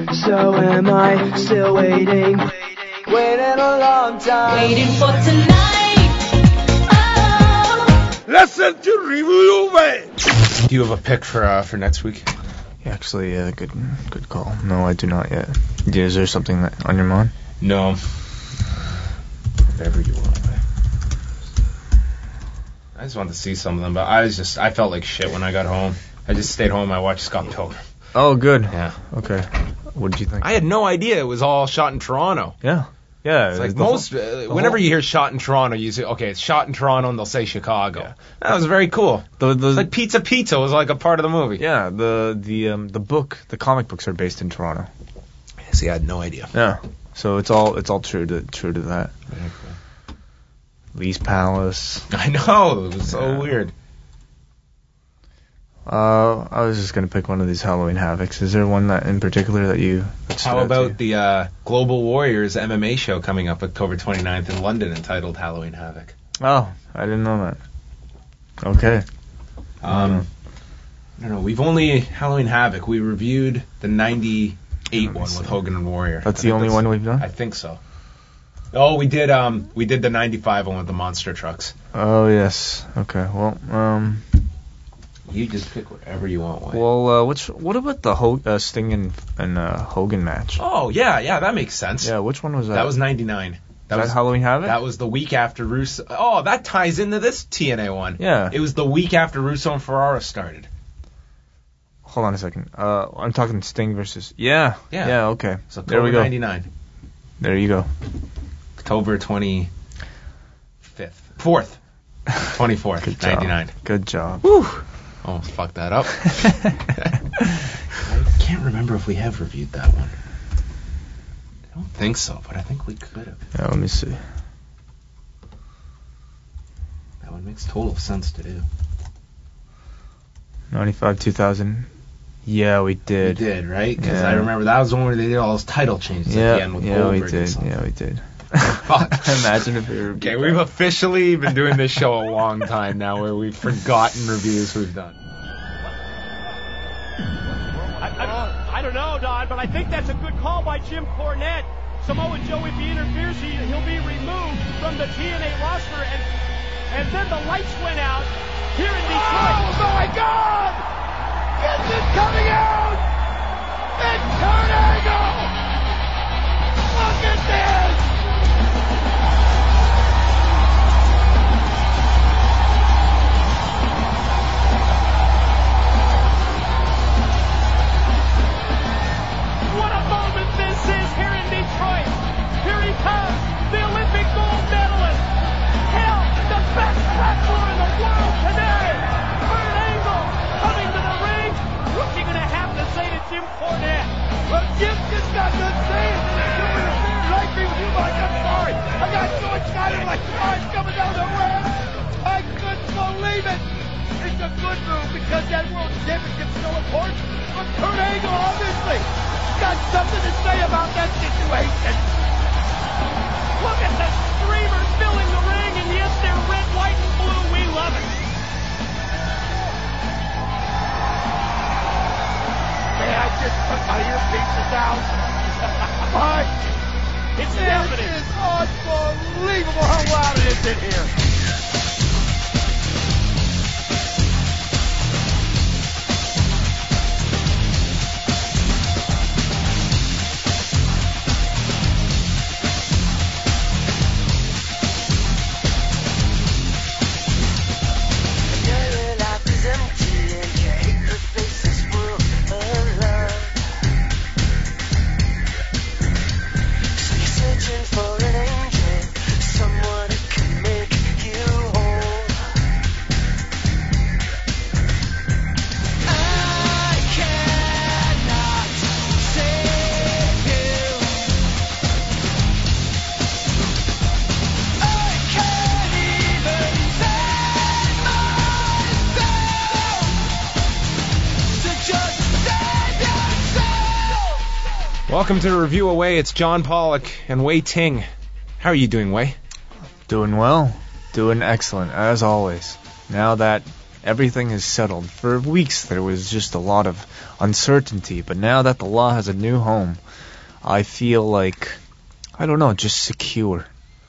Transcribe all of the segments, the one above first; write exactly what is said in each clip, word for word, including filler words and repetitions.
So am I, still waiting, waiting a long time, waiting for tonight. Oh. Listen to Review Away. Do you have a pick for uh, for next week? Yeah, actually, yeah, good good call. No, I do not yet. Is there something that on your mind? No. Whatever you want. I just wanted to see some of them, but I was just I felt like shit when I got home. I just stayed home. I watched Scott Pilgrim. Oh, good. Yeah. Okay. What did you think? I had no idea it was all shot in Toronto. Yeah. Yeah. It's like the most, whole, uh, whenever whole, you hear shot in Toronto, you say, okay, it's shot in Toronto, and they'll say Chicago. Yeah. That was very cool. The, the, it's like Pizza Pizza was like a part of the movie. Yeah. The the um, the book, the comic books are based in Toronto. See, I had no idea. Yeah. So it's all it's all true to true to that. Very cool. Lee's Palace. I know, it was so yeah. weird. Uh, I was just gonna pick one of these Halloween Havocs. Is there one that in particular that you? That How about the uh, Global Warriors M M A show coming up October twenty-ninth in London, entitled Halloween Havoc? Oh, I didn't know that. Okay. Um, I don't know. We've only Halloween Havoc. We reviewed the ninety-eight one with Hogan and Warrior. That's the only that's, one we've done? I think so. Oh, we did. Um, we did the ninety-five one with the monster trucks. Oh yes. Okay. Well, um. You just pick whatever you want. Wayne. Well, uh, which what about the Ho- uh, Sting and, and uh, Hogan match? Oh yeah, yeah, that makes sense. Yeah, which one was that? That was ninety-nine. That was that Halloween Havoc? That was the week after Russo. Oh, that ties into this T N A one. Yeah. It was the week after Russo and Ferrara started. Hold on a second. Uh, I'm talking Sting versus. Yeah. Yeah. Yeah. Okay. So there we go. ninety-nine. There you go. October twenty-fifth. Fourth. Twenty-fourth. Good job. ninety-nine. Good job. Woo. Almost fucked that up. I can't remember if we have reviewed that one. I don't think so, but I think we could have. Yeah, let me see. That one makes total sense to do. ninety-five, two thousand. Yeah, we did. We did, right? Because yeah. I remember that was the one where they did all those title changes yeah, at the end with yeah, Goldberg we did. and something. Yeah, we did. Fuck. Imagine if we were... Okay, we've officially been doing this show a long time now where we've forgotten reviews we've done. I, I, I don't know, Don, but I think that's a good call by Jim Cornette. Samoa Joe, if he interferes, he, he'll be removed from the T N A roster. And, and then the lights went out here in Detroit. Oh, my God! Is it coming out? It's Kurt Angle! Look at this! What a moment this is here in Detroit. Here he comes, the Olympic gold medalist. Hell, the best wrestler in the world today. Kurt Angle coming to the ring. What's he going to have to say to Jim Cornette? Well, Jim just got done saying that you interfered. I agree with you, Mike. I'm sorry. I got so excited like flies coming down the ramp. I couldn't believe it. It's a good move because that world championship's still important. But Kurt Angle, obviously, got something to say about that situation. Look at the streamers filling the ring, and yes, they're red, white, and blue. We love it. May I just put my earpieces out? My, it's it deafening. It is unbelievable how loud it is in here. Welcome to Review Away. It's John Pollock and Wei Ting. How are you doing, Wei? Doing well. Doing excellent, as always. Now that everything is settled. For weeks there was just a lot of uncertainty, but now that the law has a new home, I feel like, I don't know, just secure.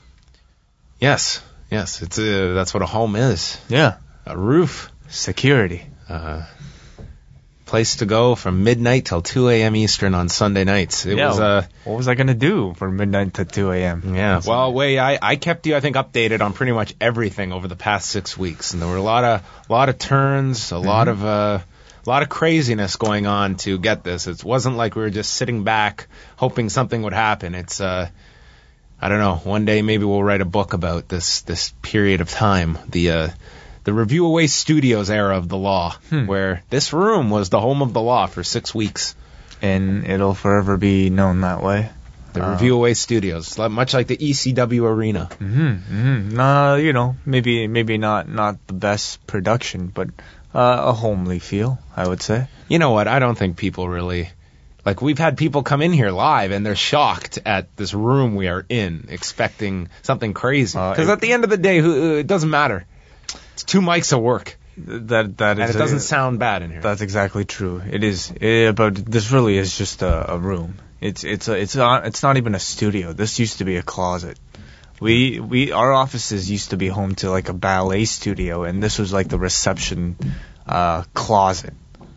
Yes, yes, it's a, that's what a home is. Yeah. A roof. Security. Uh, place to go from midnight till two a.m. Eastern on Sunday nights. It yeah, was uh, what was I going to do from midnight to two a.m.? Yeah, well, Wei, I, I kept you, I think, updated on pretty much everything over the past six weeks, and there were a lot of lot of turns, a mm-hmm. lot of uh, a lot of craziness going on to get this. It wasn't like we were just sitting back hoping something would happen. It's uh, I don't know. One day maybe we'll write a book about this this period of time, the uh, the Review Away Studios era of the law, hmm. where this room was the home of the law for six weeks. And it'll forever be known that way. The uh, Review Away Studios, much like the E C W Arena. Mm-hmm, mm-hmm. Uh, you know, maybe maybe not, not the best production, but uh, a homely feel, I would say. You know what? I don't think people really... Like, we've had people come in here live, and they're shocked at this room we are in, expecting something crazy. Because uh, at the end of the day, it doesn't matter. It's two mics of work. That that is, and it doesn't a, sound bad in here. That's exactly true. It is, it, but this really is just a, a room. It's it's a, it's not it's not even a studio. This used to be a closet. We we our offices used to be home to like a ballet studio, and this was like the reception uh, closet.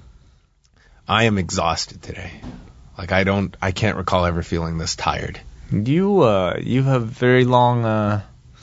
I am exhausted today. Like I don't, I can't recall ever feeling this tired. You uh, you have very long. Uh,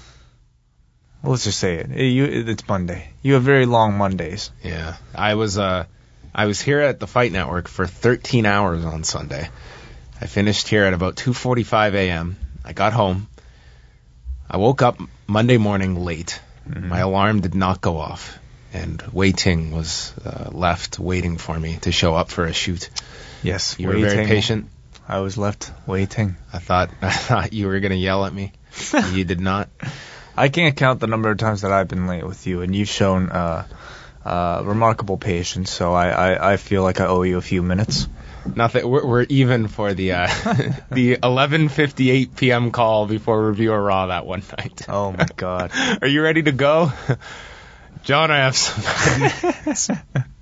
well, let's just say it. You, it's Monday. You have very long Mondays. Yeah, I was uh, I was here at the Fight Network for thirteen hours on Sunday. I finished here at about two forty-five a.m. I got home. I woke up Monday morning late. Mm-hmm. My alarm did not go off. And Wei Ting was uh, left waiting for me to show up for a shoot. Yes, you were very patient. I was left waiting. I thought I thought you were going to yell at me. You did not. I can't count the number of times that I've been late with you, and you've shown uh, uh, remarkable patience. So I, I, I feel like I owe you a few minutes. Nothing. We're, we're even for the uh, the eleven fifty-eight p.m. call before Review of Raw that one night. Oh my God! Are you ready to go? John, I have some.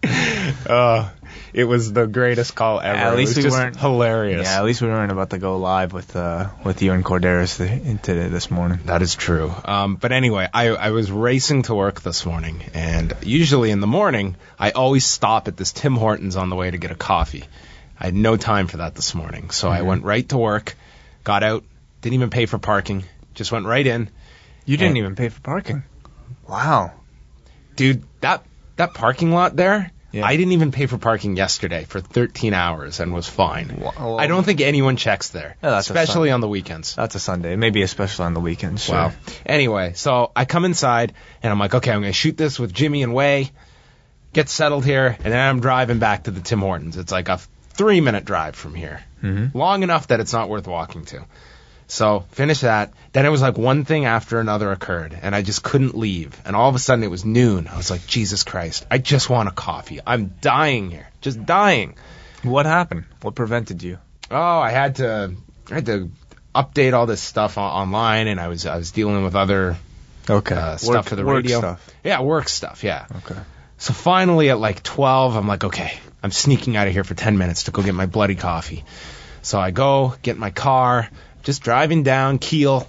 uh, it was the greatest call ever. At least it was we just weren't hilarious. Yeah, at least we weren't about to go live with uh, with you and Corderas today this morning. That is true. Um, but anyway, I I was racing to work this morning, and usually in the morning I always stop at this Tim Hortons on the way to get a coffee. I had no time for that this morning, so mm-hmm. I went right to work, got out, didn't even pay for parking, just went right in. You didn't even pay for parking? Wow. Dude, that that parking lot there, yeah. I didn't even pay for parking yesterday for thirteen hours and was fine. Well, I don't think anyone checks there, yeah, especially on the weekends. That's a Sunday, maybe especially on the weekends. Sure. Wow. Anyway, so I come inside, and I'm like, okay, I'm going to shoot this with Jimmy and Wei, get settled here, and then I'm driving back to the Tim Hortons. It's like a three-minute drive from here, mm-hmm. long enough that it's not worth walking to. So, finish that. Then it was like one thing after another occurred, and I just couldn't leave. And all of a sudden it was noon. I was like, Jesus Christ, I just want a coffee. I'm dying here. Just dying. What happened? What prevented you? Oh, I had to I had to update all this stuff o- online, and I was I was dealing with other okay. uh, stuff work, for the work radio. Stuff. Yeah, work stuff, yeah. Okay. So finally at like twelve, I'm like, okay, I'm sneaking out of here for ten minutes to go get my bloody coffee. So I go, get in my car, just driving down Kiel,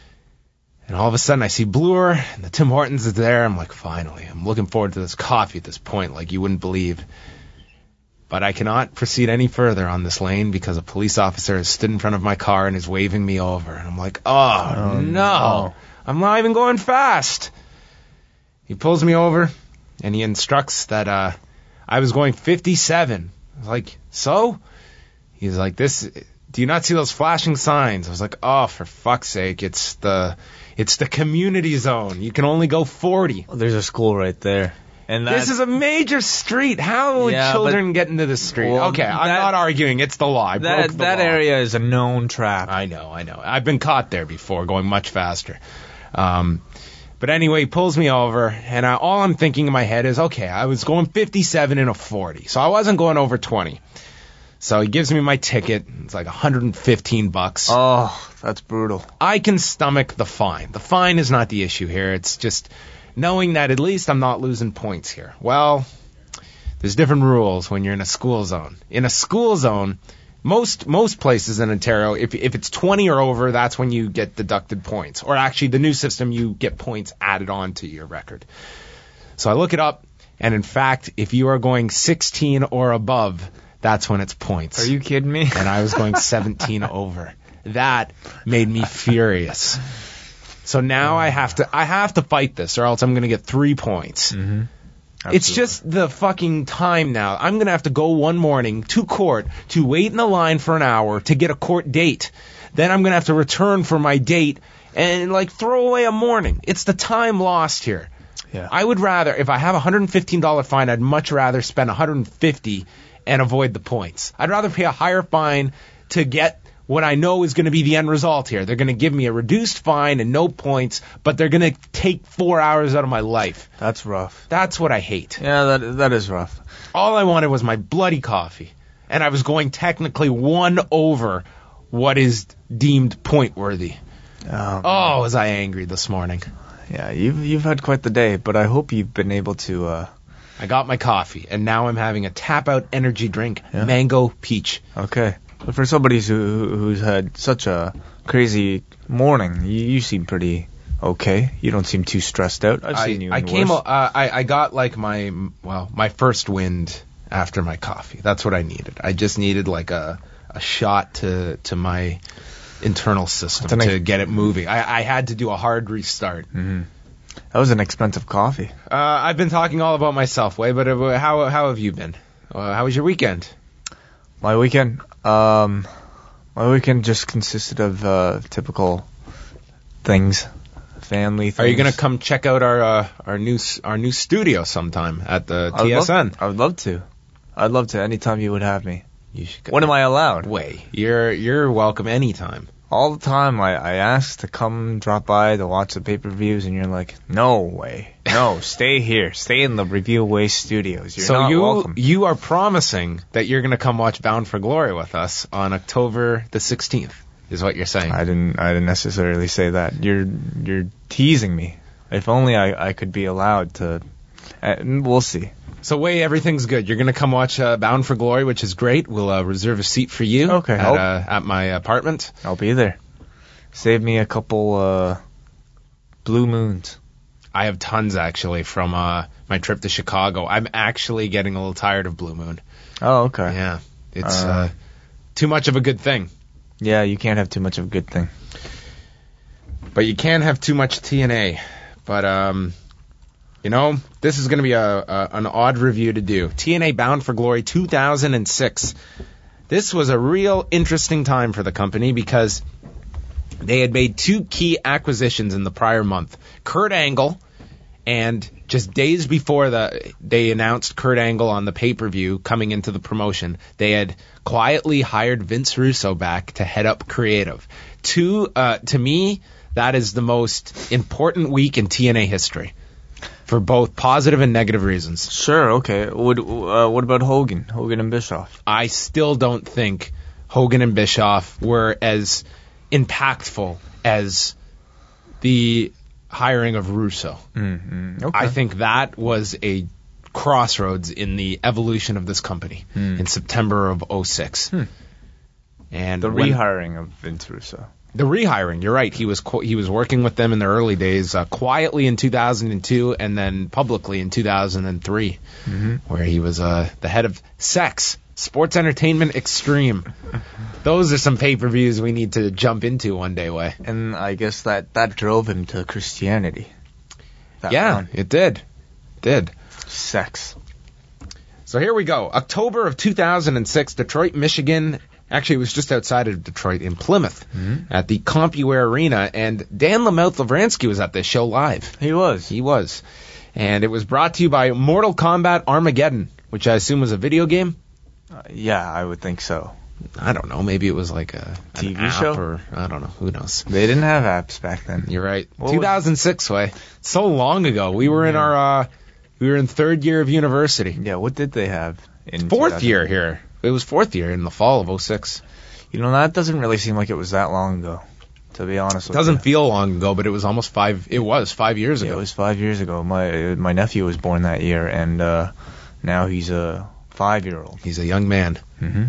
and all of a sudden I see Bloor, and the Tim Hortons is there. I'm like, finally, I'm looking forward to this coffee at this point, like you wouldn't believe. But I cannot proceed any further on this lane because a police officer has stood in front of my car and is waving me over. And I'm like, oh, oh no. no. I'm not even going fast. He pulls me over, and he instructs that uh, I was going fifty-seven. I was like, so? He's like, this... Do you not see those flashing signs? I was like, oh, for fuck's sake, it's the it's the community zone. You can only go forty. Well, there's a school right there. And this is a major street. How would yeah, children get into this street? Well, okay, I'm that, not arguing. It's the law. I that, broke the that law. area is a known trap. I know, I know. I've been caught there before, going much faster. Um, but anyway, he pulls me over, and I, all I'm thinking in my head is, okay, I was going fifty-seven in a forty, so I wasn't going over twenty. So he gives me my ticket. It's like one hundred fifteen bucks. Oh, that's brutal. I can stomach the fine. The fine is not the issue here. It's just knowing that at least I'm not losing points here. Well, there's different rules when you're in a school zone. In a school zone, most most places in Ontario, if if it's twenty or over, that's when you get deducted points. Or actually, the new system, you get points added on to your record. So I look it up, and in fact, if you are going sixteen or above, that's when it's points. Are you kidding me? And I was going seventeen over. That made me furious. So now I have to I have to fight this, or else I'm going to get three points. Mm-hmm. It's just the fucking time now. I'm going to have to go one morning to court to wait in the line for an hour to get a court date. Then I'm going to have to return for my date and, like, throw away a morning. It's the time lost here. Yeah. I would rather, if I have a one hundred fifteen dollars fine, I'd much rather spend one hundred fifty dollars and avoid the points. I'd rather pay a higher fine to get what I know is going to be the end result here. They're going to give me a reduced fine and no points, but they're going to take four hours out of my life. That's rough. That's what I hate. Yeah, that that is rough. All I wanted was my bloody coffee, and I was going technically one over what is deemed point worthy. Um, Oh, was I angry this morning. Yeah, you've you've had quite the day, but I hope you've been able to. Uh, I got my coffee, and now I'm having a tap-out energy drink, Yeah. mango peach. okay, but for somebody who who's had such a crazy morning, you, you seem pretty okay. You don't seem too stressed out. I've I, seen you. I in came. worse. Uh, I I got like my well my first wind after my coffee. That's what I needed. I just needed like a a shot to to my internal system That's an to ex- get it moving. I, I had to do a hard restart. Mhm. That was an expensive coffee. Uh, I've been talking all about myself, Way, but uh, how how have you been? Uh, how was your weekend? My weekend, um, my weekend just consisted of uh, typical things, family things. Are you gonna come check out our uh, our new s- our new studio sometime at the I would T S N? love- I would love to. I'd love to. Anytime you would have me. You should go. When am I allowed? Way, you're you're welcome anytime. All the time I, I ask to come drop by to watch the pay-per-views, and you're like, no way. No, stay here. Stay in the Review Away studios. You're so not you welcome. you are promising that you're gonna come watch Bound for Glory with us on October the sixteenth, is what you're saying. I didn't I didn't necessarily say that. You're you're teasing me. If only I, I could be allowed to. Uh, we'll see. So, Way, everything's good. You're gonna come watch uh, Bound for Glory, which is great. We'll uh, reserve a seat for you Okay, at, I'll- uh, at my apartment. I'll be there. Save me a couple uh, blue moons. I have tons, actually, from uh, my trip to Chicago. I'm actually getting a little tired of Blue Moon. Oh, okay. Yeah, it's Uh. uh, too much of a good thing. Yeah, you can't have too much of a good thing. But you can't have too much T N A. But, um, you know, this is going to be a, a an odd review to do. T N A Bound for Glory two thousand six. This was a real interesting time for the company because they had made two key acquisitions in the prior month. Kurt Angle, and just days before the they announced Kurt Angle on the pay-per-view coming into the promotion, they had quietly hired Vince Russo back to head up creative. Two, uh, to me, that is the most important week in T N A history for both positive and negative reasons. Sure, okay. What, uh, what about Hogan? Hogan and Bischoff? I still don't think Hogan and Bischoff were as impactful as the hiring of Russo. Mm-hmm. Okay. I think that was a crossroads in the evolution of this company Hmm. in September of oh six. Hmm. And the when- rehiring of Vince Russo. The rehiring, you're right. He was qu- he was working with them in the early days, uh, quietly in two thousand two, and then publicly in two thousand three, Mm-hmm. where he was uh, the head of Sex, Sports Entertainment Extreme. Those are some pay-per-views we need to jump into one day, Way. And I guess that, that drove him to Christianity. That Yeah, one. it did. It did. Sex. So here we go. October of two thousand six, Detroit, Michigan. Actually, it was just outside of Detroit in Plymouth Mhm. at the CompuWare Arena, and Dan LaMouth Lavransky was at this show live. He was. He was. And it was brought to you by Mortal Kombat Armageddon, which I assume was a video game. Uh, yeah, I would think so. I don't know. Maybe it was like a an T V app show? or I don't know. Who knows? They didn't have apps back then. You're right. What was- two thousand six, Way. So long ago. We were in our uh, we were in third year of university. Yeah, what did they have in Fourth two thousand? year here. It was fourth year in the fall of oh six. You know, that doesn't really seem like it was that long ago. to be honest with Doesn't you. feel long ago, but it was almost five. It was five years Yeah, ago. it was five years ago. My my nephew was born that year, and uh, now he's a five-year-old. He's a young man. Mm-hmm.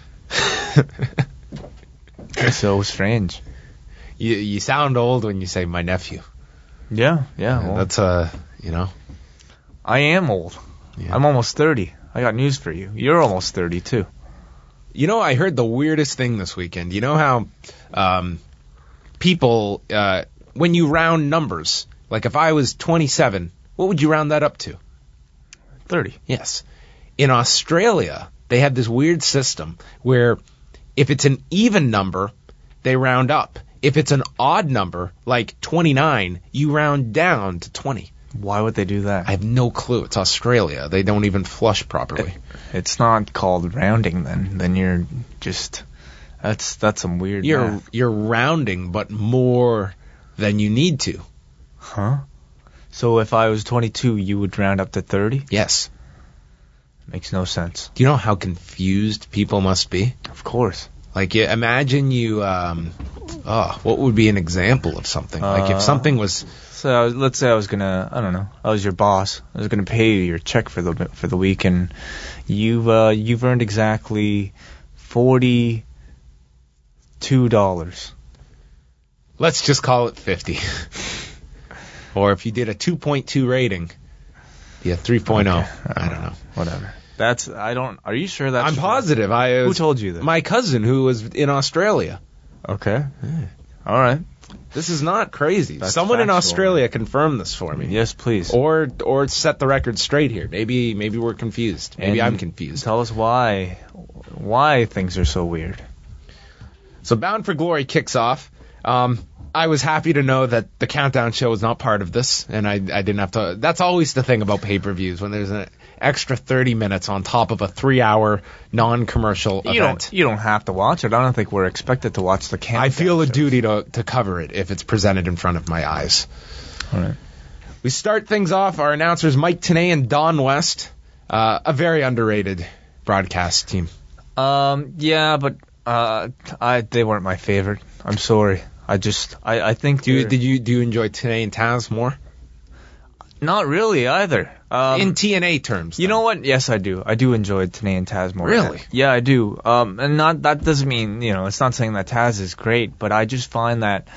It's so strange. You you sound old when you say my nephew. Yeah, yeah. Well, That's uh, you know. I am old. Yeah. I'm almost thirty. I got news for you. You're almost thirty too. You know, I heard the weirdest thing this weekend. You know how um, people, uh, when you round numbers, like if I was twenty-seven, what would you round that up to? thirty. Yes. In Australia, they have this weird system where if it's an even number, they round up. If it's an odd number, like twenty-nine, you round down to twenty. Why would they do that? I have no clue. It's Australia. They don't even flush properly. It's not called rounding then. Then you're just that's that's some weird You're math. you're rounding, but more than you need to. Huh? So if I was twenty-two, you would round up to thirty? Yes. Makes no sense. Do you know how confused people must be? Of course. Like, you, imagine you, um, oh, what would be an example of something? Like, if Uh, something was, So I was, let's say I was gonna, I don't know, I was your boss. I was gonna pay you your check for the for the week, and you've uh, you've earned exactly forty-two dollars. let's just call it fifty. Or if you did a two point two rating, be a three point oh. Okay. I don't know. Whatever. That's I don't. Are you sure that's? I'm true? positive. I Who was, told you that? My cousin who was in Australia. Okay. All right. This is not crazy. That's Someone in factual. Australia confirm this for me. Yes, please. Or or set the record straight here. Maybe maybe we're confused. Maybe And I'm confused. Tell us why why things are so weird. So Bound for Glory kicks off. Um, I was happy to know that the Countdown show was not part of this, and I, I didn't have to. That's always the thing about pay-per-views, when there's an extra thirty minutes on top of a three-hour non-commercial You event. don't you don't have to watch it. I don't think we're expected to watch the countdown. I feel a shows. duty to to cover it if it's presented in front of my eyes. All right. We start things off. Our announcers Mike Tenay and Don West, uh, a very underrated broadcast team. Um. Yeah, but uh, I they weren't my favorite. I'm sorry. I just I I think Do you, they're- did you do you enjoy Tenay and Taz more not really either. Um, in T N A terms? You then? know what? Yes, I do. I do enjoy Tenay and Taz more. Really? Yeah, I do. Um, and not that doesn't mean you know it's not saying that Taz is great, but I just find that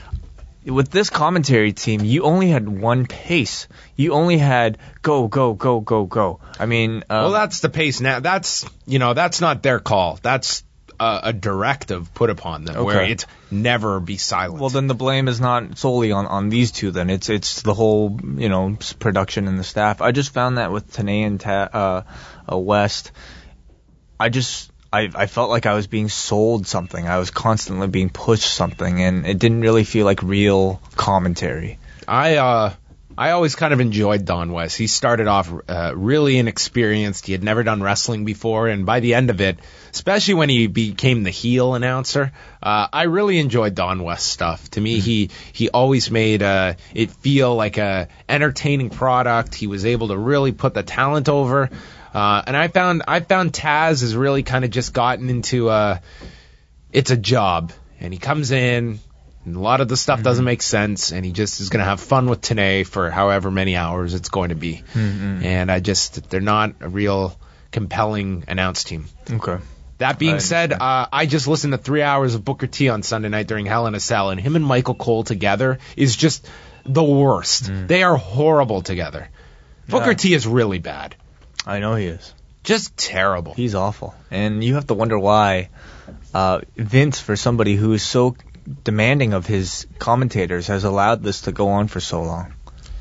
with this commentary team, you only had one pace. You only had go go go go go. I mean, um, Well, that's the pace now. That's you know that's not their call. That's a, a directive put upon them where Okay. it's never be silent. well, then the blame is not solely on, on these two. Then it's it's the whole you know s- production and the staff. I just found that with Tenay and Ta- uh, uh, West, I just I I felt like I was being sold something. I was constantly being pushed something, and it didn't really feel like real commentary. I uh I always kind of enjoyed Don West. He started off uh, really inexperienced. He had never done wrestling before, and by the end of it, especially when he became the heel announcer, uh, I really enjoyed Don West's stuff. To me, he he always made uh, it feel like a entertaining product. He was able to really put the talent over, uh, and I found I found Taz has really kind of just gotten into uh, it's a job, and he comes in. And a lot of the stuff doesn't make sense, and he just is going to have fun with Tenay for however many hours it's going to be. Mm-hmm. And I just, they're not a real compelling announce team. Okay. That being I said, understand. uh, I just listened to three hours of Booker T on Sunday night during Hell in a Cell, and him and Michael Cole together is just the worst. They are horrible together. Booker Yeah. T is really bad. I know he is. Just terrible. He's awful, and you have to wonder why uh, Vince, for somebody who is so demanding of his commentators, has allowed this to go on for so long.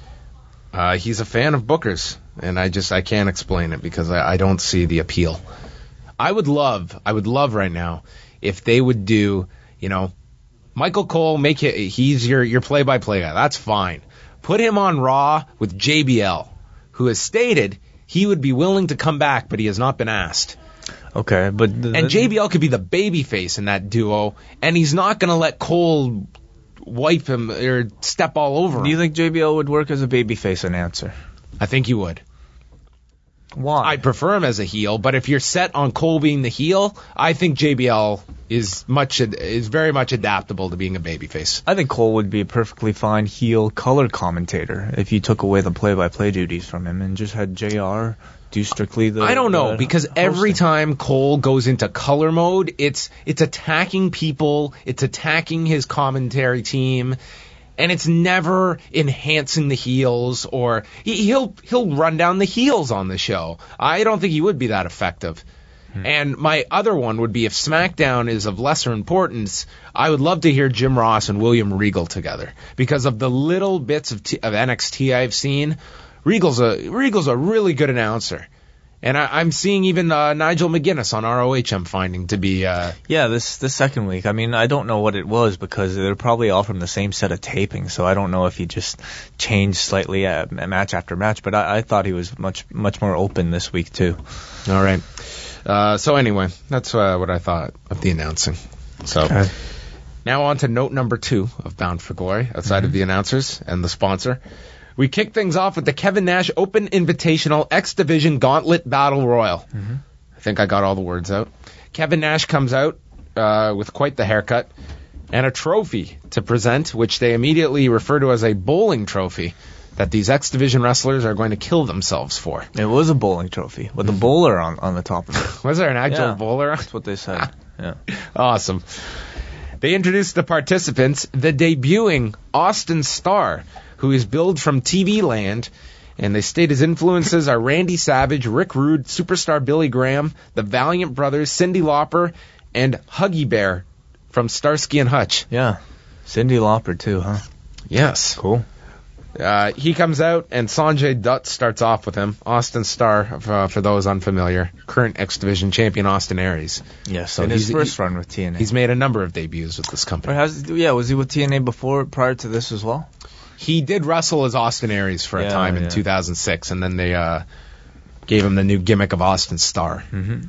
Uh, he's a fan of Booker's, and I just I can't explain it because I, I don't see the appeal. I would love, I would love right now if they would do, you know, Michael Cole, make it, he's your your play-by-play guy. That's fine. Put him on Raw with J B L, who has stated he would be willing to come back, but he has not been asked. Okay, but the, And J B L could be the babyface in that duo, and he's not going to let Cole wipe him or step all over him. do you think J B L would work as a babyface announcer? I think he would. Why? I prefer him as a heel, but if you're set on Cole being the heel, I think J B L is much is very much adaptable to being a babyface. I think Cole would be a perfectly fine heel color commentator if you took away the play-by-play duties from him and just had J R do strictly the. I don't know the because every hosting. time Cole goes into color mode, it's it's attacking people, it's attacking his commentary team. And it's never enhancing the heels, or he, he'll he'll run down the heels on the show. I don't think he would be that effective. Hmm. And my other one would be if SmackDown is of lesser importance, I would love to hear Jim Ross and William Regal together because of the little bits of, T, of N X T I've seen. Regal's a Regal's a really good announcer. And I, I'm seeing even uh, Nigel McGuinness on R O H I'm finding to be... Uh, yeah, this this second week. I mean, I don't know what it was because they're probably all from the same set of taping, so I don't know if he just changed slightly uh, match after match, but I, I thought he was much much more open this week, too. All right. Uh, so anyway, that's uh, what I thought of the announcing. So okay. Now on to note number two of Bound for Glory, outside mm-hmm. of the announcers and the sponsor. We kick things off with the Kevin Nash Open Invitational X Division Gauntlet Battle Royal. Mm-hmm. I think I got all the words out. Kevin Nash comes out uh, with quite the haircut and a trophy to present, which they immediately refer to as a bowling trophy that these X Division wrestlers are going to kill themselves for. It was a bowling trophy with a bowler on, on the top of it. Was there an actual yeah, bowler? That's what they said. Yeah. Awesome. They introduced the participants, the debuting Austin Starr, who is billed from T V land, and they state his influences are Randy Savage, Rick Rude, Superstar Billy Graham, the Valiant Brothers, Cyndi Lauper, and Huggy Bear from Starsky and Hutch. Yeah, Cyndi Lauper too, huh? Yes. Cool. Uh, he comes out, and Sanjay Dutt starts off with him. Austin Starr, uh, for those unfamiliar, current X Division champion Austin Aries. Yes, so in his first he, run with T N A. He's made a number of debuts with this company. Or has, yeah, was he with T N A before, prior to this as well? He did wrestle as Austin Aries for yeah, a time in yeah. two thousand six, and then they uh, gave him the new gimmick of Austin Starr. Mm-hmm.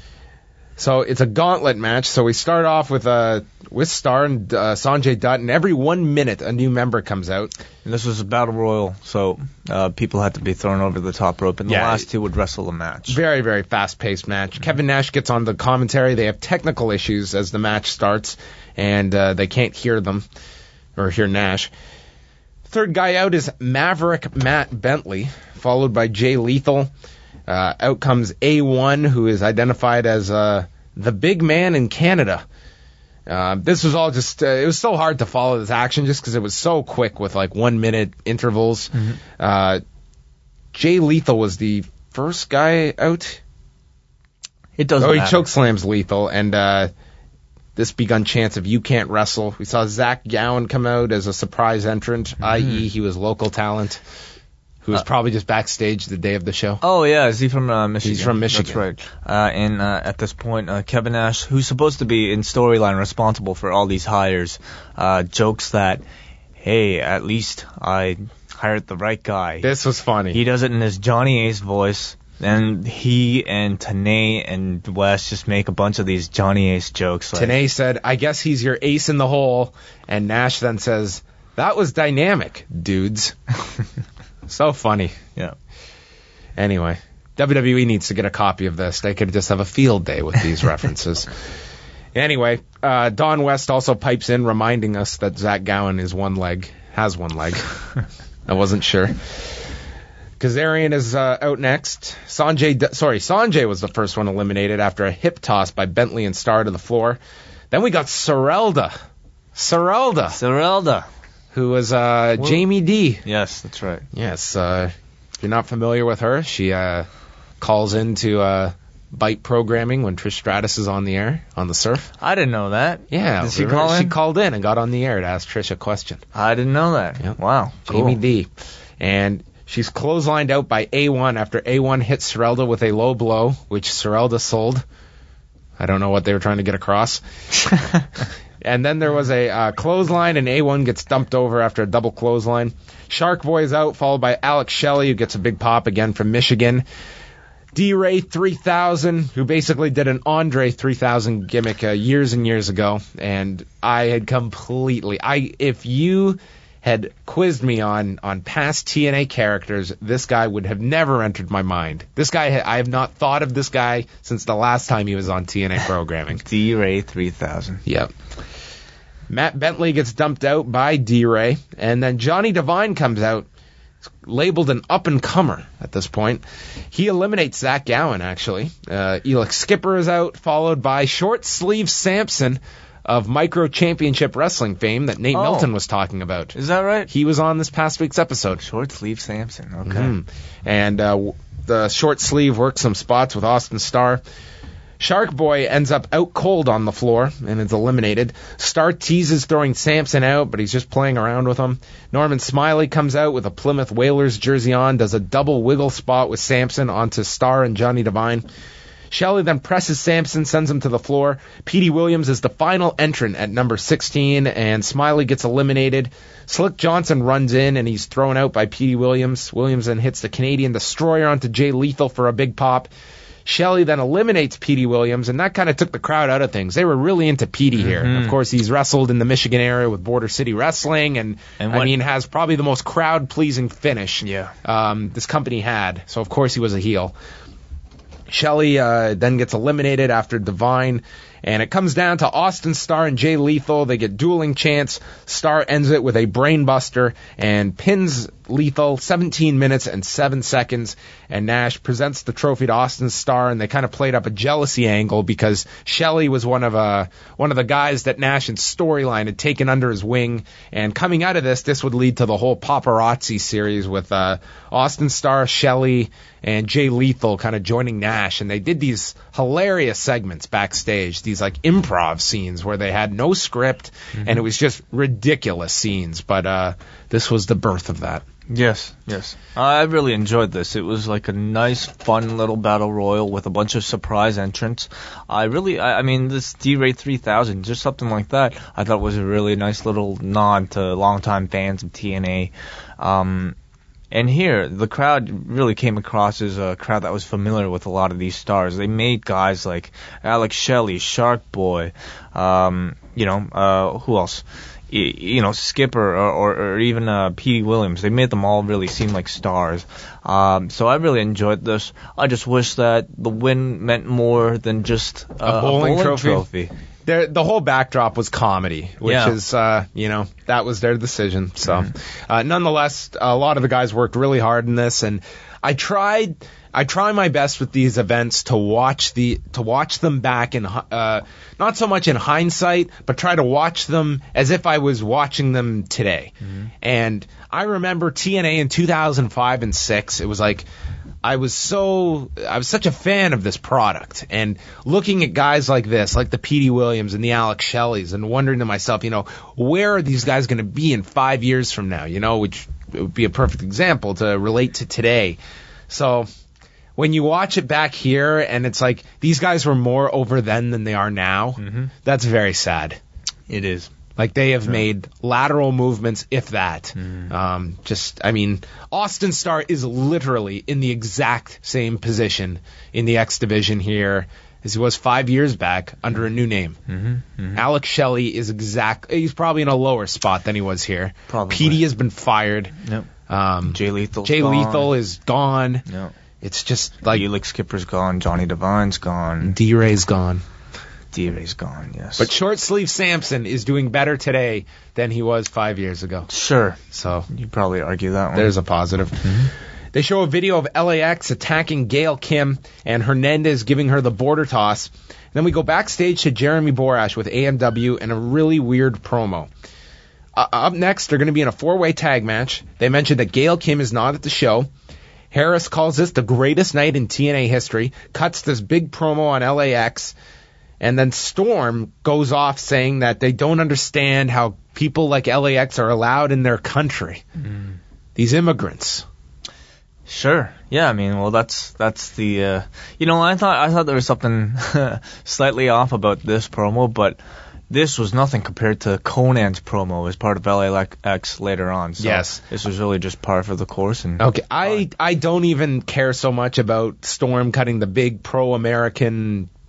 So it's a gauntlet match. So we start off with uh, with Starr and uh, Sanjay Dutt, and every one minute a new member comes out. And this was a battle royal, so uh, people had to be thrown over the top rope, and the yeah, last two would wrestle a match. Very, very fast-paced match. Mm-hmm. Kevin Nash gets on the commentary. They have technical issues as the match starts, and uh, they can't hear them or hear Nash. Third guy out is Maverick Matt Bentley, followed by Jay Lethal. Uh, out comes A one, who is identified as uh, the big man in Canada. Uh, this was all just, uh, it was so hard to follow this action just because it was so quick with like one minute intervals. Mm-hmm. Uh, Jay Lethal was the first guy out. It doesn't Oh, he matter. chokeslams Lethal, and uh, this begun chance of you can't wrestle. We saw Zach Gowen come out as a surprise entrant, mm-hmm. that is he was local talent, who was uh, probably just backstage the day of the show. Oh, yeah. Is he from uh, Michigan? He's from Michigan. That's right. Uh, and uh, at this point, uh, Kevin Nash, who's supposed to be in storyline responsible for all these hires, uh, jokes that, hey, at least I hired the right guy. This was funny. He does it in his Johnny Ace voice. And he and Tenay and Wes just make a bunch of these Johnny Ace jokes. Like, Tenay said, I guess he's your ace in the hole. And Nash then says, that was dynamic, dudes. So funny. Yeah. Anyway, W W E needs to get a copy of this. They could just have a field day with these references. Anyway, uh, Don West also pipes in reminding us that Zach Gowen is one leg, has one leg. I wasn't sure. Kazarian is uh, out next. Sanjay, D- sorry, Sanjay was the first one eliminated after a hip toss by Bentley and Starr to the floor. Then we got Serelda. Serelda. Serelda. Who was uh, Jamie D. Yes, that's right. Yes. Uh, if you're not familiar with her, she uh, calls into uh, Bite programming when Trish Stratus is on the air on the Surf. I didn't know that. Yeah. Did she call in? She called in and got on the air to ask Trish a question. I didn't know that. Yep. Wow. Jamie cool. D. And she's clotheslined out by A one after A one hits Serelda with a low blow, which Serelda sold. I don't know what they were trying to get across. And then there was a uh, clothesline, and A one gets dumped over after a double clothesline. Shark Boy is out, followed by Alex Shelley, who gets a big pop again from Michigan. D-Ray three thousand, who basically did an Andre three thousand gimmick uh, years and years ago, and I had completely... I If you had quizzed me on, on past T N A characters, this guy would have never entered my mind. This guy, I have not thought of this guy since the last time he was on T N A programming. D-Ray three thousand. Yep. Matt Bentley gets dumped out by D-Ray, and then Johnny Devine comes out, labeled an up-and-comer at this point. He eliminates Zach Gowen, actually. Uh, Elix Skipper is out, followed by Short Sleeve Samson of Micro Championship Wrestling fame that Nate Oh. Milton was talking about. Is that right? He was on this past week's episode. Short Sleeve Samson. Okay. Mhm. And uh, w- the Short Sleeve worked some spots with Austin Starr. Shark Boy ends up out cold on the floor and is eliminated. Starr teases throwing Samson out, but he's just playing around with him. Norman Smiley comes out with a Plymouth Whalers jersey on, does a double wiggle spot with Samson onto Starr and Johnny Devine. Shelley then presses Samson, sends him to the floor. Petey Williams is the final entrant at number sixteen, and Smiley gets eliminated. Slick Johnson runs in, and he's thrown out by Petey Williams. Williams then hits the Canadian Destroyer onto Jay Lethal for a big pop. Shelley then eliminates Petey Williams, and that kind of took the crowd out of things. They were really into Petey here. Mhm. Of course, he's wrestled in the Michigan area with Border City Wrestling, and, And I what- mean, has probably the most crowd-pleasing finish Yeah. um, this company had. So, of course, he was a heel. Shelley uh, then gets eliminated after Divine, and it comes down to Austin Starr and Jay Lethal. They get dueling chants. Starr ends it with a brainbuster and pins Lethal seventeen minutes and seven seconds, and Nash presents the trophy to Austin Starr, and they kind of played up a jealousy angle because Shelley was one of uh, one of the guys that Nash in storyline had taken under his wing, and coming out of this, this would lead to the whole paparazzi series with uh, Austin Starr, Shelley, and Jay Lethal kind of joining Nash, and they did these hilarious segments backstage, these like improv scenes where they had no script, Mm-hmm. and it was just ridiculous scenes, but uh, this was the birth of that. Yes, yes. I really enjoyed this. It was like a nice, fun little battle royal with a bunch of surprise entrants. I really, I, I mean, this D-Ray three thousand, just something like that, I thought was a really nice little nod to longtime fans of T N A. Um, and here, the crowd really came across as a crowd that was familiar with a lot of these stars. They made guys like Alex Shelley, Shark Boy, um, you know, uh, who else? You know, Skipper or, or, or even uh, Petey Williams. They made them all really seem like stars. Um, so I really enjoyed this. I just wish that the win meant more than just uh, A bowling a bowling trophy? trophy. There, the whole backdrop was comedy, which Yeah. is, uh, you know, that was their decision. So, Mm-hmm. uh, nonetheless, a lot of the guys worked really hard in this, and I tried, I try my best with these events to watch the, to watch them back in, uh, not so much in hindsight, but try to watch them as if I was watching them today. Mm-hmm. And I remember T N A in two thousand five and six. It was like, I was so, I was such a fan of this product, and looking at guys like this, like the Petey Williams and the Alex Shelleys, and wondering to myself, you know, where are these guys going to be in five years from now, you know, which would be a perfect example to relate to today. So when you watch it back here, and it's like, these guys were more over then than they are now, Mm-hmm. that's very sad. It is. Like, they have made lateral movements, if that. Mm. Um, just, I mean, Austin Starr is literally in the exact same position in the X Division here as he was five years back under a new name. Mm-hmm. Mm-hmm. Alex Shelley is exact. He's probably in a lower spot than he was here. Probably. Petey has been fired. Yep. Um, Jay Lethal. Jay Lethal is gone. No. It's just like Elix Skipper's gone. Johnny Devine's gone. D-Ray's gone. D-Ray's gone, yes. But Short Sleeve Samson is doing better today than he was five years ago. Sure. So You'd probably argue that one. there's a positive. They show a video of L A X attacking Gail Kim and Hernandez giving her the border toss. Then we go backstage to Jeremy Borash with A M W and a really weird promo. Uh, up next, they're going to be in a four-way tag match. They mentioned that Gail Kim is not at the show. Harris calls this the greatest night in T N A history, cuts this big promo on L A X, and then Storm goes off saying that they don't understand how people like L A X are allowed in their country. Mm. These immigrants. Sure. Yeah, I mean, well, that's that's the uh, you know, I thought I thought there was something slightly off about this promo, but this was nothing compared to Conan's promo as part of L A X later on. So Yes. this was really just par for the course. And Okay, I I don't even care so much about Storm cutting the big pro-American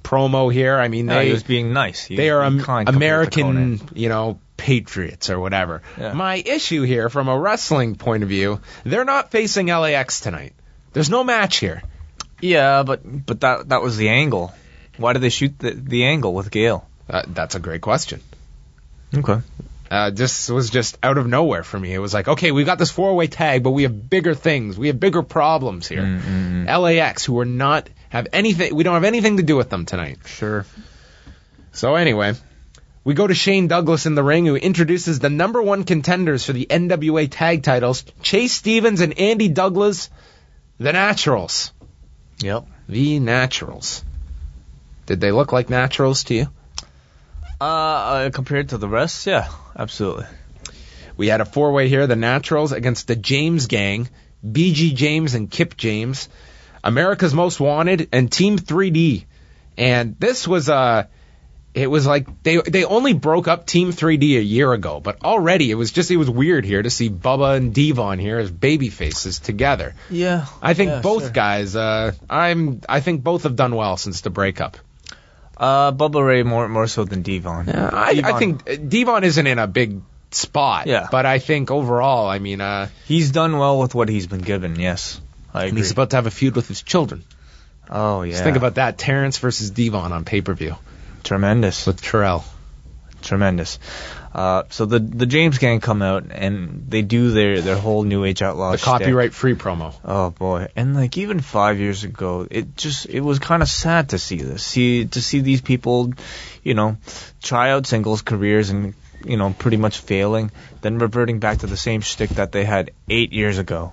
promo here. I mean, No, they he was being nice. He they was are being am- kind compared to American, Conan. you know, patriots or whatever. Yeah. My issue here, from a wrestling point of view, they're not facing L A X tonight. There's no match here. Yeah, but but that that was the angle. Why did they shoot the, the angle with Gale? Uh, that's a great question. Okay. Uh, this was just out of nowhere for me. It was like, okay, we got this four-way tag, but we have bigger things. We have bigger problems here. Mm-hmm. L A X, who are not have anything. We don't have anything to do with them tonight. Sure. So anyway, we go to Shane Douglas in the ring, who introduces the number one contenders for the N W A tag titles, Chase Stevens and Andy Douglas, the Naturals. Yep. The Naturals. Did they look like naturals to you? Uh, uh, compared to the rest, yeah, absolutely. We had a four-way here, the Naturals against the James Gang, B G James and Kip James, America's Most Wanted, and Team three D. And this was uh it was like they they only broke up Team three D a year ago, but already it was just it was weird here to see Bubba and Devon here as baby faces together. Yeah. I think yeah, both sure. guys uh I'm I think both have done well since the breakup. Uh, Bubba Ray more more so than Devon. Yeah, I, I Devon- think uh, Devon isn't in a big spot, Yeah. but I think overall, I mean, uh, He's done well with what he's been given, yes. I and agree. he's about to have a feud with his children. oh, yeah. Just think about that, Terrence versus Devon on pay-per-view Tremendous. with Terrell. Tremendous. Uh, so the the James Gang come out, and they do their, their whole New Age Outlaw The shtick. copyright-free promo. Oh boy! And like even five years ago, it just it was kind of sad to see this, see to see these people, you know, try out singles careers and you know pretty much failing, then reverting back to the same shtick that they had eight years ago.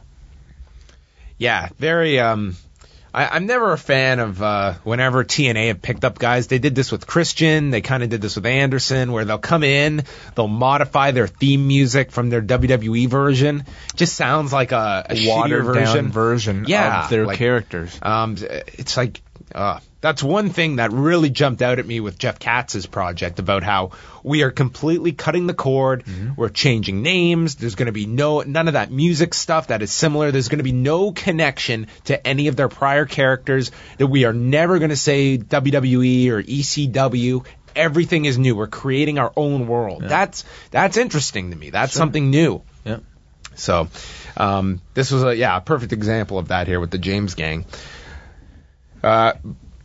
Yeah, very. Um, I, I'm never a fan of uh, whenever T N A have picked up guys. They did this with Christian. They kind of did this with Anderson, where they'll come in, they'll modify their theme music from their W W E version. Just sounds like a, a Watered shittier version. down version Yeah, of their like- characters. Um, it's like uh, that's one thing that really jumped out at me with Jeff Katz's project about how we are completely cutting the cord. We're changing names. There's going to be no none of that music stuff that is similar. There's going to be no connection to any of their prior characters. That we are never going to say W W E or E C W. Everything is new. We're creating our own world. Yeah. That's that's interesting to me. That's Sure. something new. Yeah. So, um, this was a yeah a perfect example of that here with the James Gang. Uh,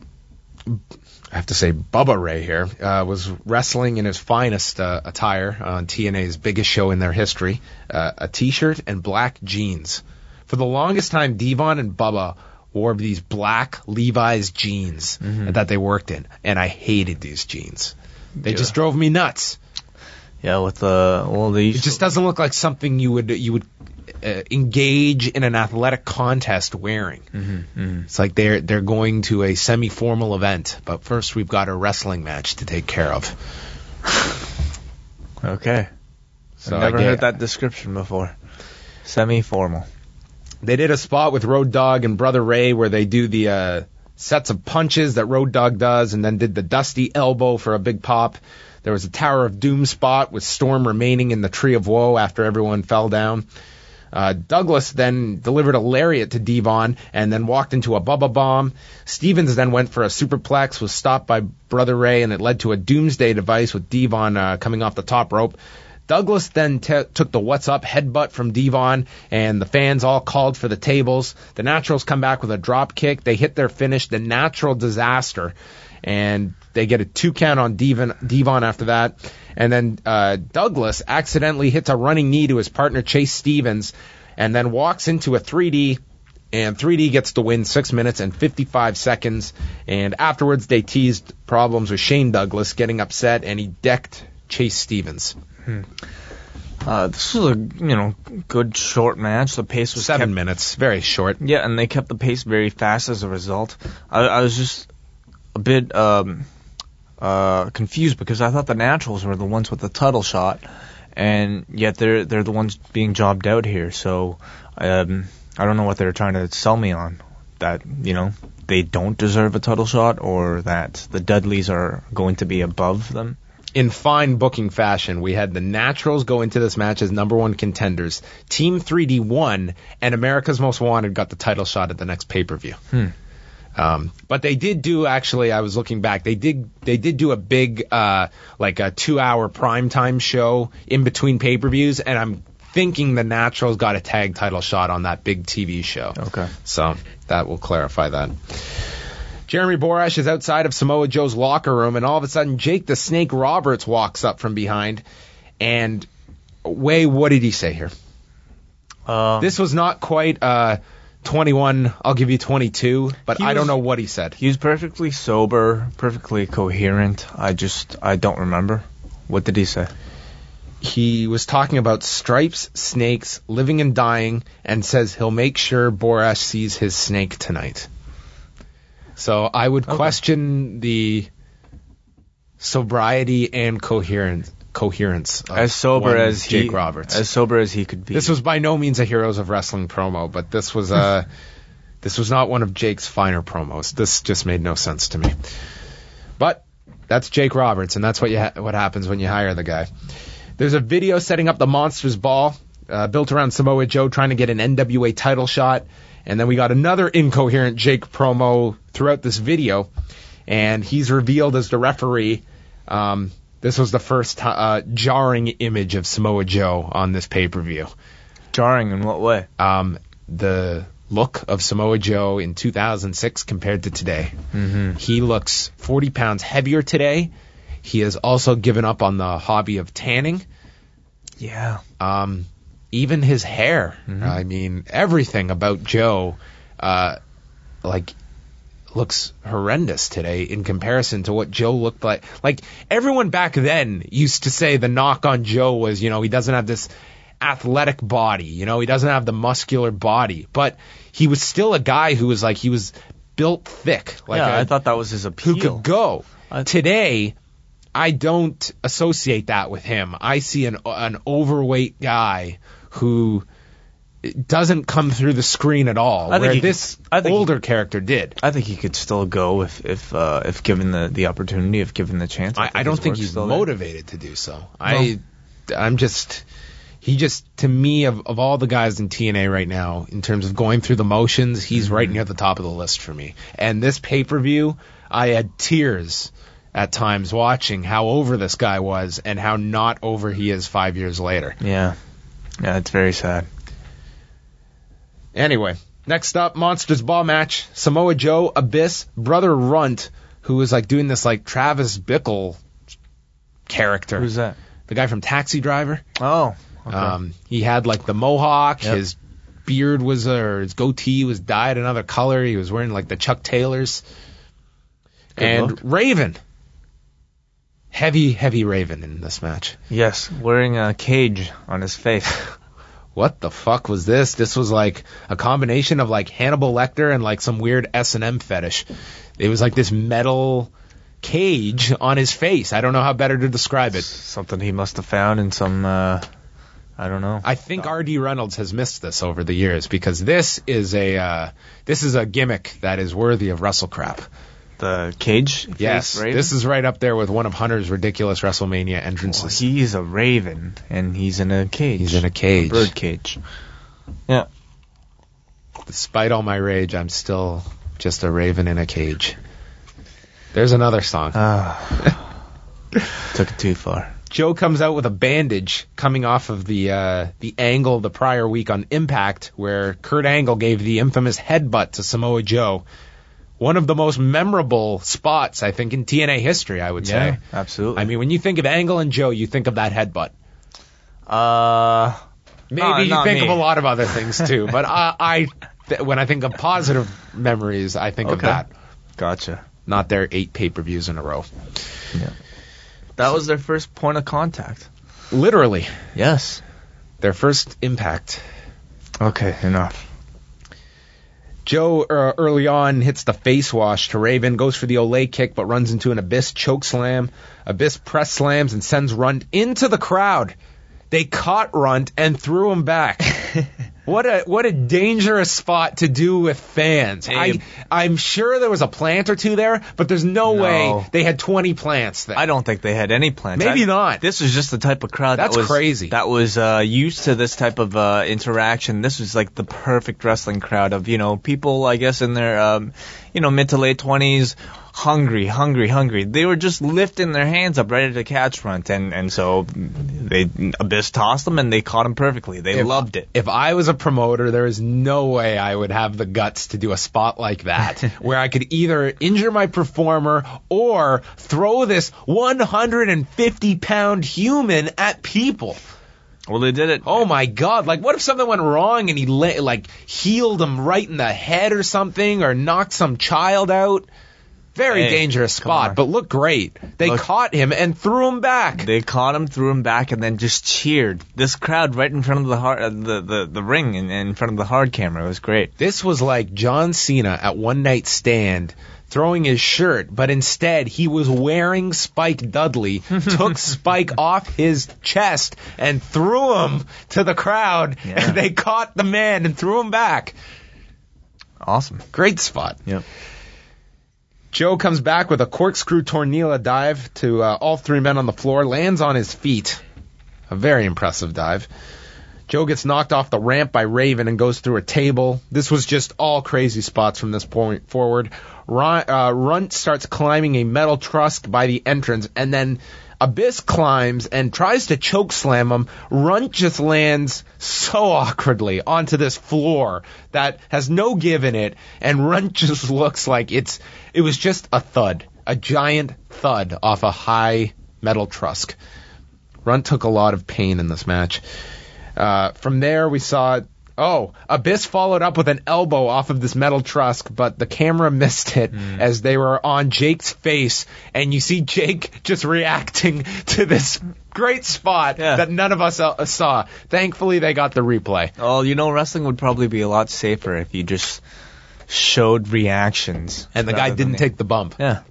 I have to say, Bubba Ray here uh, was wrestling in his finest uh, attire on T N A's biggest show in their history, uh, a T-shirt and black jeans. For the longest time, Devon and Bubba wore these black Levi's jeans that they worked in, and I hated these jeans. They Yeah. just drove me nuts. Yeah, with the well, the It just doesn't look like something you would you would uh, engage in an athletic contest wearing. Mm-hmm. It's like they're they're going to a semi-formal event, but first we've got a wrestling match to take care of. Okay. So I've never I get- heard that description before. Semi-formal. They did a spot with Road Dogg and Brother Ray where they do the uh, sets of punches that Road Dogg does, and then did the Dusty Elbow for a big pop. There was a Tower of Doom spot with Storm remaining in the Tree of Woe after everyone fell down. Uh, Douglas then delivered a lariat to Devon and then walked into a Bubba Bomb. Stevens then went for a superplex, was stopped by Brother Ray, and it led to a Doomsday device with Devon uh, coming off the top rope. Douglas then t- took the What's Up headbutt from Devon, and the fans all called for the tables. The Naturals come back with a drop kick. They hit their finish, the Natural Disaster, and they get a two count on Devon, Devon after that. And then uh, Douglas accidentally hits a running knee to his partner Chase Stevens, and then walks into a three D, and three D gets the win, six minutes and fifty-five seconds. And afterwards they teased problems with Shane Douglas getting upset, and he decked Chase Stevens. Uh, this was a you know good short match. The pace was Seven kept, minutes, very short. Yeah, and they kept the pace very fast as a result. I, I was just a bit um, uh, confused because I thought the Naturals were the ones with the title shot, and yet they're they're the ones being jobbed out here. So um, I don't know what they're trying to sell me on. That you know they don't deserve a title shot, or that the Dudleys are going to be above them. In fine booking fashion, we had the Naturals go into this match as number one contenders. Team three D won, and America's Most Wanted got the title shot at the next pay-per-view. Hmm. Um, but they did do, actually, I was looking back, they did they did do a big, uh, like a two-hour primetime show in between pay-per-views, and I'm thinking the Naturals got a tag title shot on that big T V show. Okay. So that will clarify that. Jeremy Borash is outside of Samoa Joe's locker room, and all of a sudden Jake the Snake Roberts walks up from behind, and Way, what did he say here? Uh, This was not quite uh, twenty-one, I'll give you twenty-two, but He I don't was- know what he said. he was perfectly sober, perfectly coherent. I just, I don't remember. What did he say? He was talking about stripes, snakes, living and dying, and says he'll make sure Borash sees his snake tonight. So I would Okay. question the sobriety and coherence coherence of As sober one as he, Jake Roberts. as sober as he could be. This was by no means a Heroes of Wrestling promo, but this was uh, this was not one of Jake's finer promos. This just made no sense to me. But that's Jake Roberts, and that's what you ha- what happens when you hire the guy. There's a video setting up the Monsters Ball, uh, built around Samoa Joe trying to get an N W A title shot, and then we got another incoherent Jake promo throughout this video, and he's revealed as the referee. Um, this was the first uh, jarring image of Samoa Joe on this pay-per-view. jarring in what way? Um, the look of Samoa Joe in two thousand six compared to today. Mm-hmm. He looks forty pounds heavier today. He has also given up on the hobby of tanning. Yeah. Um, even his hair. Mhm. I mean, everything about Joe, uh, like, looks horrendous today in comparison to what Joe looked like. Like, everyone back then used to say the knock on Joe was, you know, he doesn't have this athletic body, you know, he doesn't have the muscular body, but he was still a guy who was like, he was built thick. Like yeah, a- I thought that was his appeal. who could go. I- Today, I don't associate that with him. I see an an overweight guy who doesn't come through the screen at all, I think where he this could- I think older he- character did. I think he could still go if if uh, if given the, the opportunity, if given the chance. I, I don't his think work's he's still there. motivated to do so. I, I'm just, he just, to me, of, of all the guys in T N A right now, in terms of going through the motions, he's Mm-hmm. right near the top of the list for me. And this pay-per-view, I had tears at times watching how over this guy was and how not over he is five years later. Yeah, yeah, it's very sad. Anyway, next up, Monsters Ball match. Samoa Joe, Abyss, Brother Runt, who was like doing this like Travis Bickle character. Who's that? The guy from Taxi Driver. Oh, okay. Um, he had like the mohawk. Yep. His beard was, or his goatee was dyed another color. He was wearing like the Chuck Taylors. Good and look. Raven. Heavy, heavy Raven in this match. Yes, wearing a cage on his face. What the fuck was this? This was like a combination of like Hannibal Lecter and like some weird S and M fetish. It was like this metal cage on his face. I don't know how better to describe it. Something he must have found in some, uh, I don't know. I think R D Reynolds has missed this over the years because this is a uh, this is a gimmick that is worthy of WrestleCrap. The cage face Yes, Raven? this is right up there with one of Hunter's ridiculous WrestleMania Well, entrances. he's a raven, and he's in a cage. He's in a cage. bird cage. Yeah. Despite all my rage, I'm still just a raven in a cage. There's another song. Ah, took it too far. Joe comes out with a bandage coming off of the uh, the angle the prior week on Impact, where Kurt Angle gave the infamous headbutt to Samoa Joe. One of the most memorable spots, I think, in T N A history, I would Yeah, say. absolutely. I mean, when you think of Angle and Joe, you think of that headbutt. Uh, Maybe not- you not think me. of a lot of other things, too. But I, I th- when I think of positive memories, I think of Okay. that. Gotcha. Not their eight pay-per-views in a row. That was their first point of contact. Literally, Yes. their first impact. Okay, enough. Joe uh, early on hits the face wash to Raven, goes for the Olay kick, but runs into an Abyss choke slam. Abyss press slams and sends Runt into the crowd. They caught Runt and threw him back. What a what a dangerous spot to do with fans. Abe. I, I'm sure there was a plant or two there, but there's no, No. way they had twenty plants there. I don't think they had any plans. Maybe I- not. This was just the type of crowd That's that was crazy. That was uh, used to this type of uh, interaction. This was like the perfect wrestling crowd of, you know, people, I guess, in their, um, you know, mid to late twenties, hungry, hungry, hungry. They were just lifting their hands up ready to catch Runt, and and so they Abyss tossed them and they caught him perfectly. They If- loved it. If I was a promoter, there is no way I would have the guts to do a spot like that, where I could either injure my performer or throw this one hundred fifty pound human at people. Well, they did it. Oh my God! Like, what if something went wrong and he la- like healed him right in the head or something, or knocked some child out? Very Hey, dangerous come on. spot, but looked great. They Look- caught him and threw him back. They caught him, threw him back, and then just cheered. This crowd right in front of the hard, uh, the, the the ring and in front of the hard camera. It was great. This was like John Cena at One Night Stand throwing his shirt, but instead he was wearing Spike Dudley, took Spike off his chest and threw him to the crowd, Yeah. and they caught the man and threw him back. Awesome. Great spot. Yep. Joe comes back with a corkscrew tornilla dive to uh, all three men on the floor, lands on his feet. A very impressive dive. Joe gets knocked off the ramp by Raven and goes through a table. This was just all crazy spots from this point forward. Run, uh, Runt starts climbing a metal truss by the entrance, and then Abyss climbs and tries to choke slam him. Runt just lands so awkwardly onto this floor that has no give in it, and Runt just looks like it's it was just a thud, a giant thud off a high metal truss. Runt took a lot of pain in this match. Uh, from there, we saw, oh, Abyss followed up with an elbow off of this metal truss, but the camera missed it Mm. as they were on Jake's face, and you see Jake just reacting to this great spot Yeah. that none of us uh, saw. Thankfully, they got the replay. Oh, you know, wrestling would probably be a lot safer if you just showed reactions. And the guy rather than didn't take the bump. Yeah.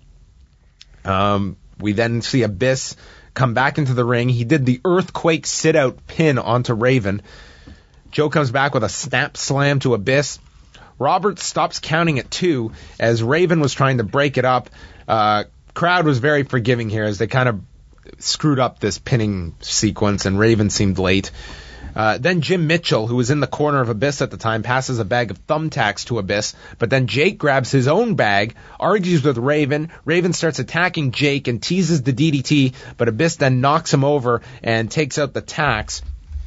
Um, we then see Abyss come back into the ring. He did the earthquake sit-out pin onto Raven. Joe comes back with a snap slam to Abyss. Robert stops counting at two as Raven was trying to break it up. Uh, crowd was very forgiving here as they kind of screwed up this pinning sequence, and Raven seemed late. Uh, then Jim Mitchell, who was in the corner of Abyss at the time, passes a bag of thumbtacks to Abyss, but then Jake grabs his own bag, argues with Raven. Raven starts attacking Jake and teases the D D T, but Abyss then knocks him over and takes out the tacks.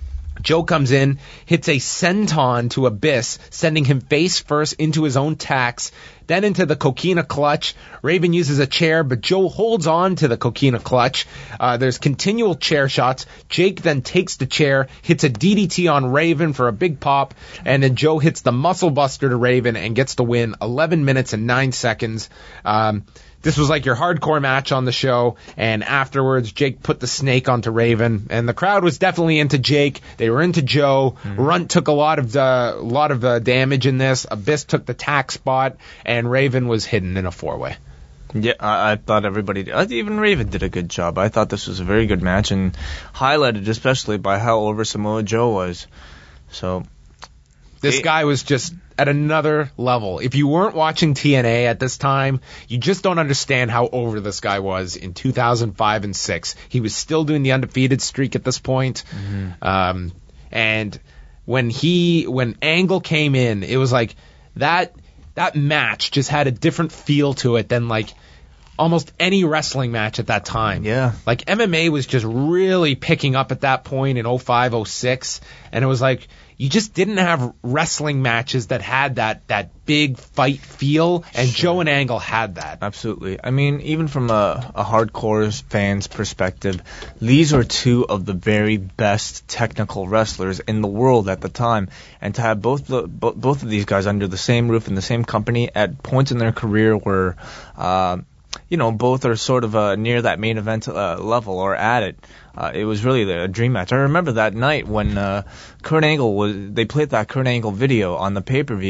Joe comes in, hits a senton to Abyss, sending him face first into his own tacks, then into the coquina clutch. Raven uses a chair, but Joe holds on to the coquina clutch. Uh, there's continual chair shots. Jake then takes the chair, hits a D D T on Raven for a big pop, and then Joe hits the muscle buster to Raven and gets the win, eleven minutes and nine seconds. Um, This was like your hardcore match on the show, and afterwards Jake put the snake onto Raven, and the crowd was definitely into Jake. They were into Joe. Mm-hmm. Runt took a lot of the lot of uh, damage in this. Abyss took the tack spot, and Raven was hidden in a four-way. Yeah, I, I thought everybody, did. I- even Raven did a good job. I thought this was a very good match, and highlighted especially by how over Samoa Joe was. So, This It- guy was just at another level. If you weren't watching T N A at this time, you just don't understand how over this guy was in two thousand five and six. He was still doing the undefeated streak at this point. Mm-hmm. Um, and when he, when Angle came in, it was like that, that match just had a different feel to it than like almost any wrestling match at that time. Yeah. Like M M A was just really picking up at that point in oh five, oh six, and it was like you just didn't have wrestling matches that had that that big fight feel, and Joe and Angle had that. absolutely. I mean, even from a, a hardcore fan's perspective, these are two of the very best technical wrestlers in the world at the time. And to have both the bo- both of these guys under the same roof in the same company at points in their career where, uh, you know, both are sort of uh, near that main event uh, level or at it. Uh, it was really a dream match. I remember that night when uh, Kurt Angle was, they played that Kurt Angle video on the pay-per-view.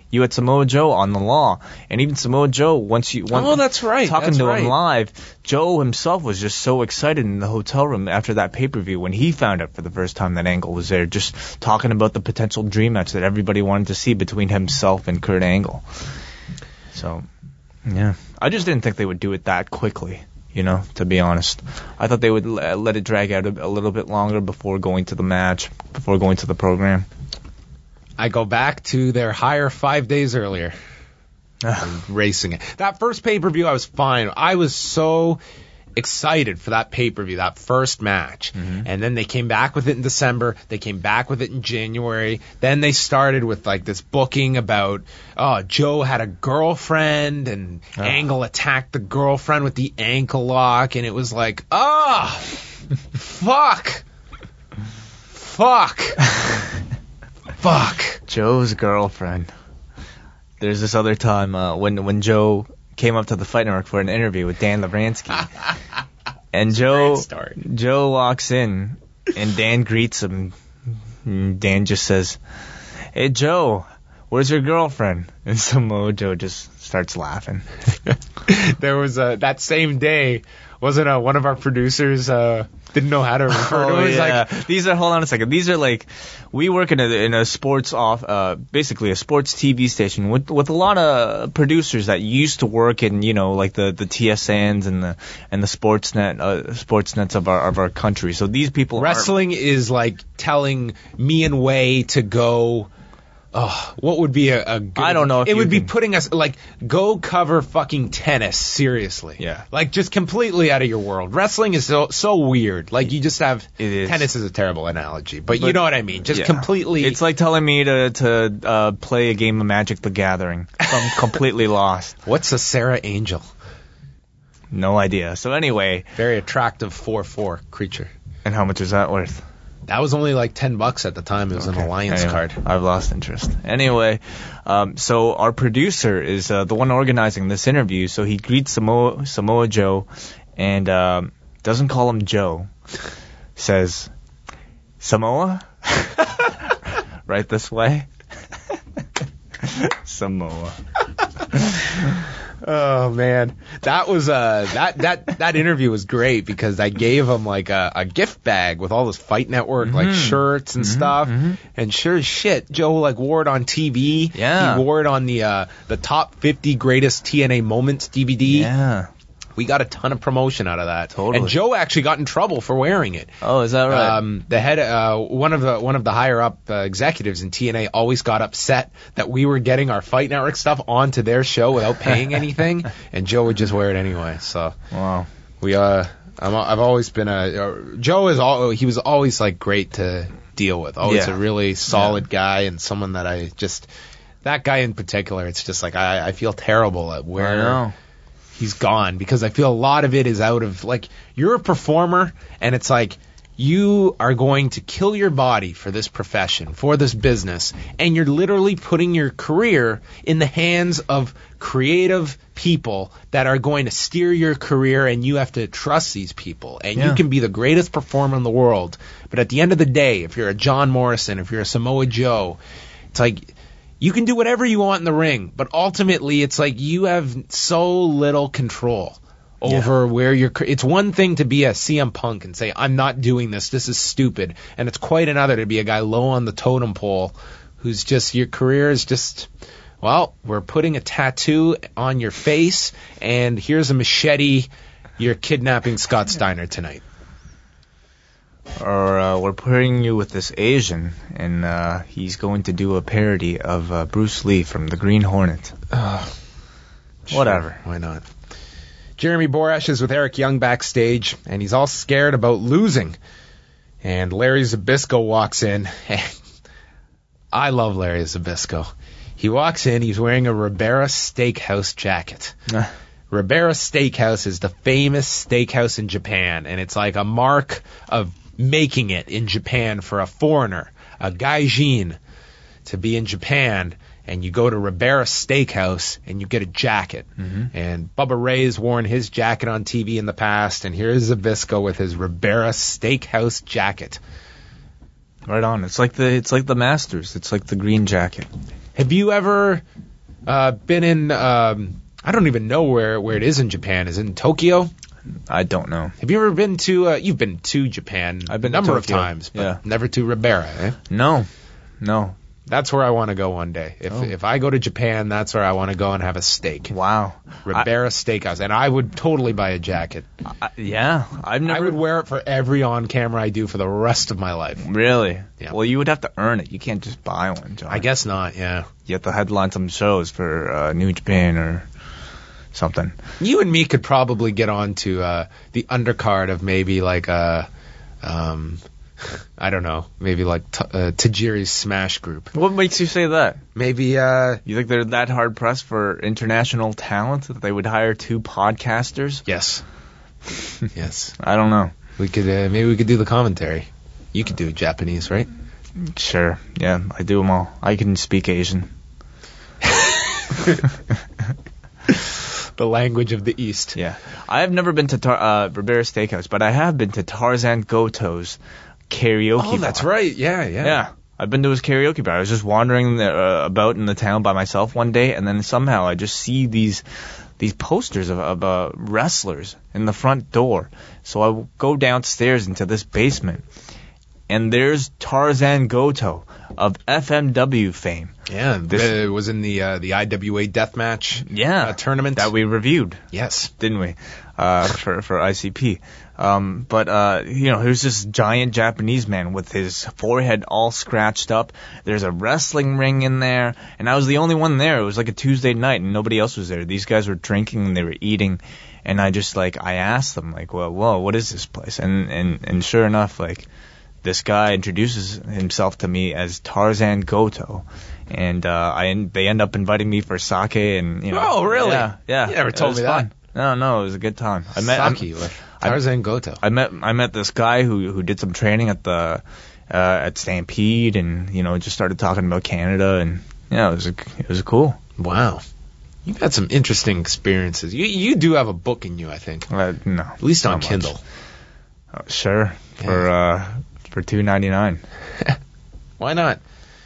you had Samoa Joe on the Law, and even Samoa Joe, once you once Oh, that's right. talking That's to right. him live, Joe himself was just so excited in the hotel room after that pay-per-view when he found out for the first time that Angle was there, just talking about the potential dream match that everybody wanted to see between himself and Kurt Angle. So, yeah, I just didn't think they would do it that quickly. You know, to be honest, I thought they would l- let it drag out a, a little bit longer before going to the match, before going to the program. I go back to their hire five days earlier. and racing it. That first pay-per-view, I was fine. I was so excited for that pay-per-view, that first match. Mm-hmm. And then they came back with it in December. They came back with it in January. Then they started with like this booking about, oh, Joe had a girlfriend and oh. Angle attacked the girlfriend with the ankle lock. And it was like, oh, fuck. Fuck. Fuck. Joe's girlfriend. There's this other time uh, when when Joe came up to the Fight Network for an interview with Dan Lavransky, and Joe Joe walks in, and Dan greets him. And Dan just says, "Hey Joe, where's your girlfriend?" And Samoa Joe just starts laughing. There was a that same day, wasn't a, one of our producers uh, didn't know how to refer to oh, it. Yeah. Like, these are hold on a second. These are like we work in a in a sports off uh basically a sports T V station with with a lot of producers that used to work in, you know, like the the T S Ns and the and the Sportsnet uh, Sportsnets of our of our country. So these people wrestling are, is like telling me and Way to go. Oh, what would be a, a good... I don't know if It you would can... be putting us, like, go cover fucking tennis, seriously. Yeah. Like, just completely out of your world. Wrestling is so so weird. Like, you just have... It is. Tennis is a terrible analogy, but, But you know what I mean. Just yeah. completely... It's like telling me to, to uh, play a game of Magic the Gathering. I'm completely lost. What's a Sarah Angel? No idea. So anyway... Very attractive four four creature. And how much is that worth? That was only like ten bucks at the time. It was okay. An Alliance anyway, card. I've lost interest. Anyway, um, so our producer is uh, the one organizing this interview. So he greets Samoa, Samoa Joe and um, doesn't call him Joe. Says, Samoa? Right this way? Samoa. Oh man, that was uh that that that interview was great because I gave him like a, a gift bag with all this Fight Network mm-hmm. like shirts and mm-hmm, stuff, mm-hmm. and sure as shit, Joe like wore it on T V. Yeah, he wore it on the uh, the top fifty greatest T N A moments D V D. Yeah. We got a ton of promotion out of that. Totally. And Joe actually got in trouble for wearing it. Oh, is that right? Um, the head, uh, one of the one of the higher up uh, executives in T N A always got upset that we were getting our Fight Network stuff onto their show without paying anything, and Joe would just wear it anyway. So wow, we uh, I'm, I've always been a uh, Joe is all he was always like great to deal with. Always yeah. a really solid yeah. guy and someone that I just that guy in particular. It's just like I I feel terrible at where. I know. He's gone because I feel a lot of it is out of like you're a performer and it's like you are going to kill your body for this profession, for this business, and you're literally putting your career in the hands of creative people that are going to steer your career, and you have to trust these people. And yeah. you can be the greatest performer in the world, but at the end of the day, if you're a John Morrison, if you're a Samoa Joe, it's like you can do whatever you want in the ring, but ultimately it's like you have so little control over yeah. where you're. It's one thing to be a C M Punk and say, I'm not doing this, this is stupid. And it's quite another to be a guy low on the totem pole who's just, your career is just, well, we're putting a tattoo on your face and here's a machete, you're kidnapping Scott Steiner tonight. Or uh, we're pairing you with this Asian, and uh, he's going to do a parody of uh, Bruce Lee from The Green Hornet. Uh, Whatever. Sure, why not? Jeremy Borash is with Eric Young backstage, and he's all scared about losing. And Larry Zbyszko walks in. I love Larry Zbyszko. He walks in, he's wearing a Ribera Steakhouse jacket. Ribera Steakhouse is the famous steakhouse in Japan, and it's like a mark of making it in Japan for a foreigner, a gaijin, to be in Japan, and you go to Ribera Steakhouse and you get a jacket. Mm-hmm. And Bubba Ray's worn his jacket on T V in the past, and here's Zbyszko with his Ribera Steakhouse jacket. Right on. It's like the it's like the Masters. It's like the green jacket. Have you ever uh, been in? Um, I don't even know where, where it is in Japan. Is it in Tokyo? I don't know. Have you ever been to? Uh, you've been to Japan. I've been a number to of Tokyo. times, but Yeah. never to Ribera. Eh? No, no. That's where I want to go one day. If Oh. if I go to Japan, that's where I want to go and have a steak. Wow. Ribera Steakhouse, and I would totally buy a jacket. I, yeah, I've never I would wear it for every on camera I do for the rest of my life. Really. Yeah. Well, you would have to earn it. You can't just buy one, John. I guess not. Yeah. You have to headline some shows for uh, New Japan or something. You and me could probably get on to uh, the undercard of maybe like a, um, I don't know, maybe like t- uh, Tajiri's Smash Group. What makes you say that? Maybe, uh, You think they're that hard pressed for international talent that they would hire two podcasters? yes, yes. I don't know. We could uh, maybe we could do the commentary. You could do Japanese, right? Sure. Yeah, I do them all. I can speak Asian. The language of the East. Yeah. I have never been to Tar- uh, Ribera Steakhouse, but I have been to Tarzan Goto's karaoke Oh, that's bar. right. Yeah, yeah. Yeah. I've been to his karaoke bar. I was just wandering the, uh, about in the town by myself one day, and then somehow I just see these these posters of, of uh, wrestlers in the front door. So I go downstairs into this basement, and there's Tarzan Goto of F M W fame. Yeah, This- it was in the uh, the I W A Deathmatch Yeah. uh, tournament. That we reviewed. yes. Didn't we? Uh, for for I C P. Um, but uh, you know, here's this giant Japanese man with his forehead all scratched up. There's a wrestling ring in there, and I was the only one there. It was like a Tuesday night, and nobody else was there. These guys were drinking and they were eating, and I just like I asked them like, well, whoa, what is this place? And and and sure enough, like this guy introduces himself to me as Tarzan Goto. And uh, I they end up inviting me for sake, and you know. Oh, really? Yeah, yeah. You never It told was me that. fun. No, no, it was a good time. I met I'm- Saki with Tarzan Goto. I met I met this guy who who did some training at the uh, at Stampede, and you know just started talking about Canada, and yeah, it was a, it was cool. Wow. You've had some interesting experiences. You you do have a book in you, I think. Uh, no, At least on not much. Kindle. Uh, sure, for uh, for two ninety nine. Why not?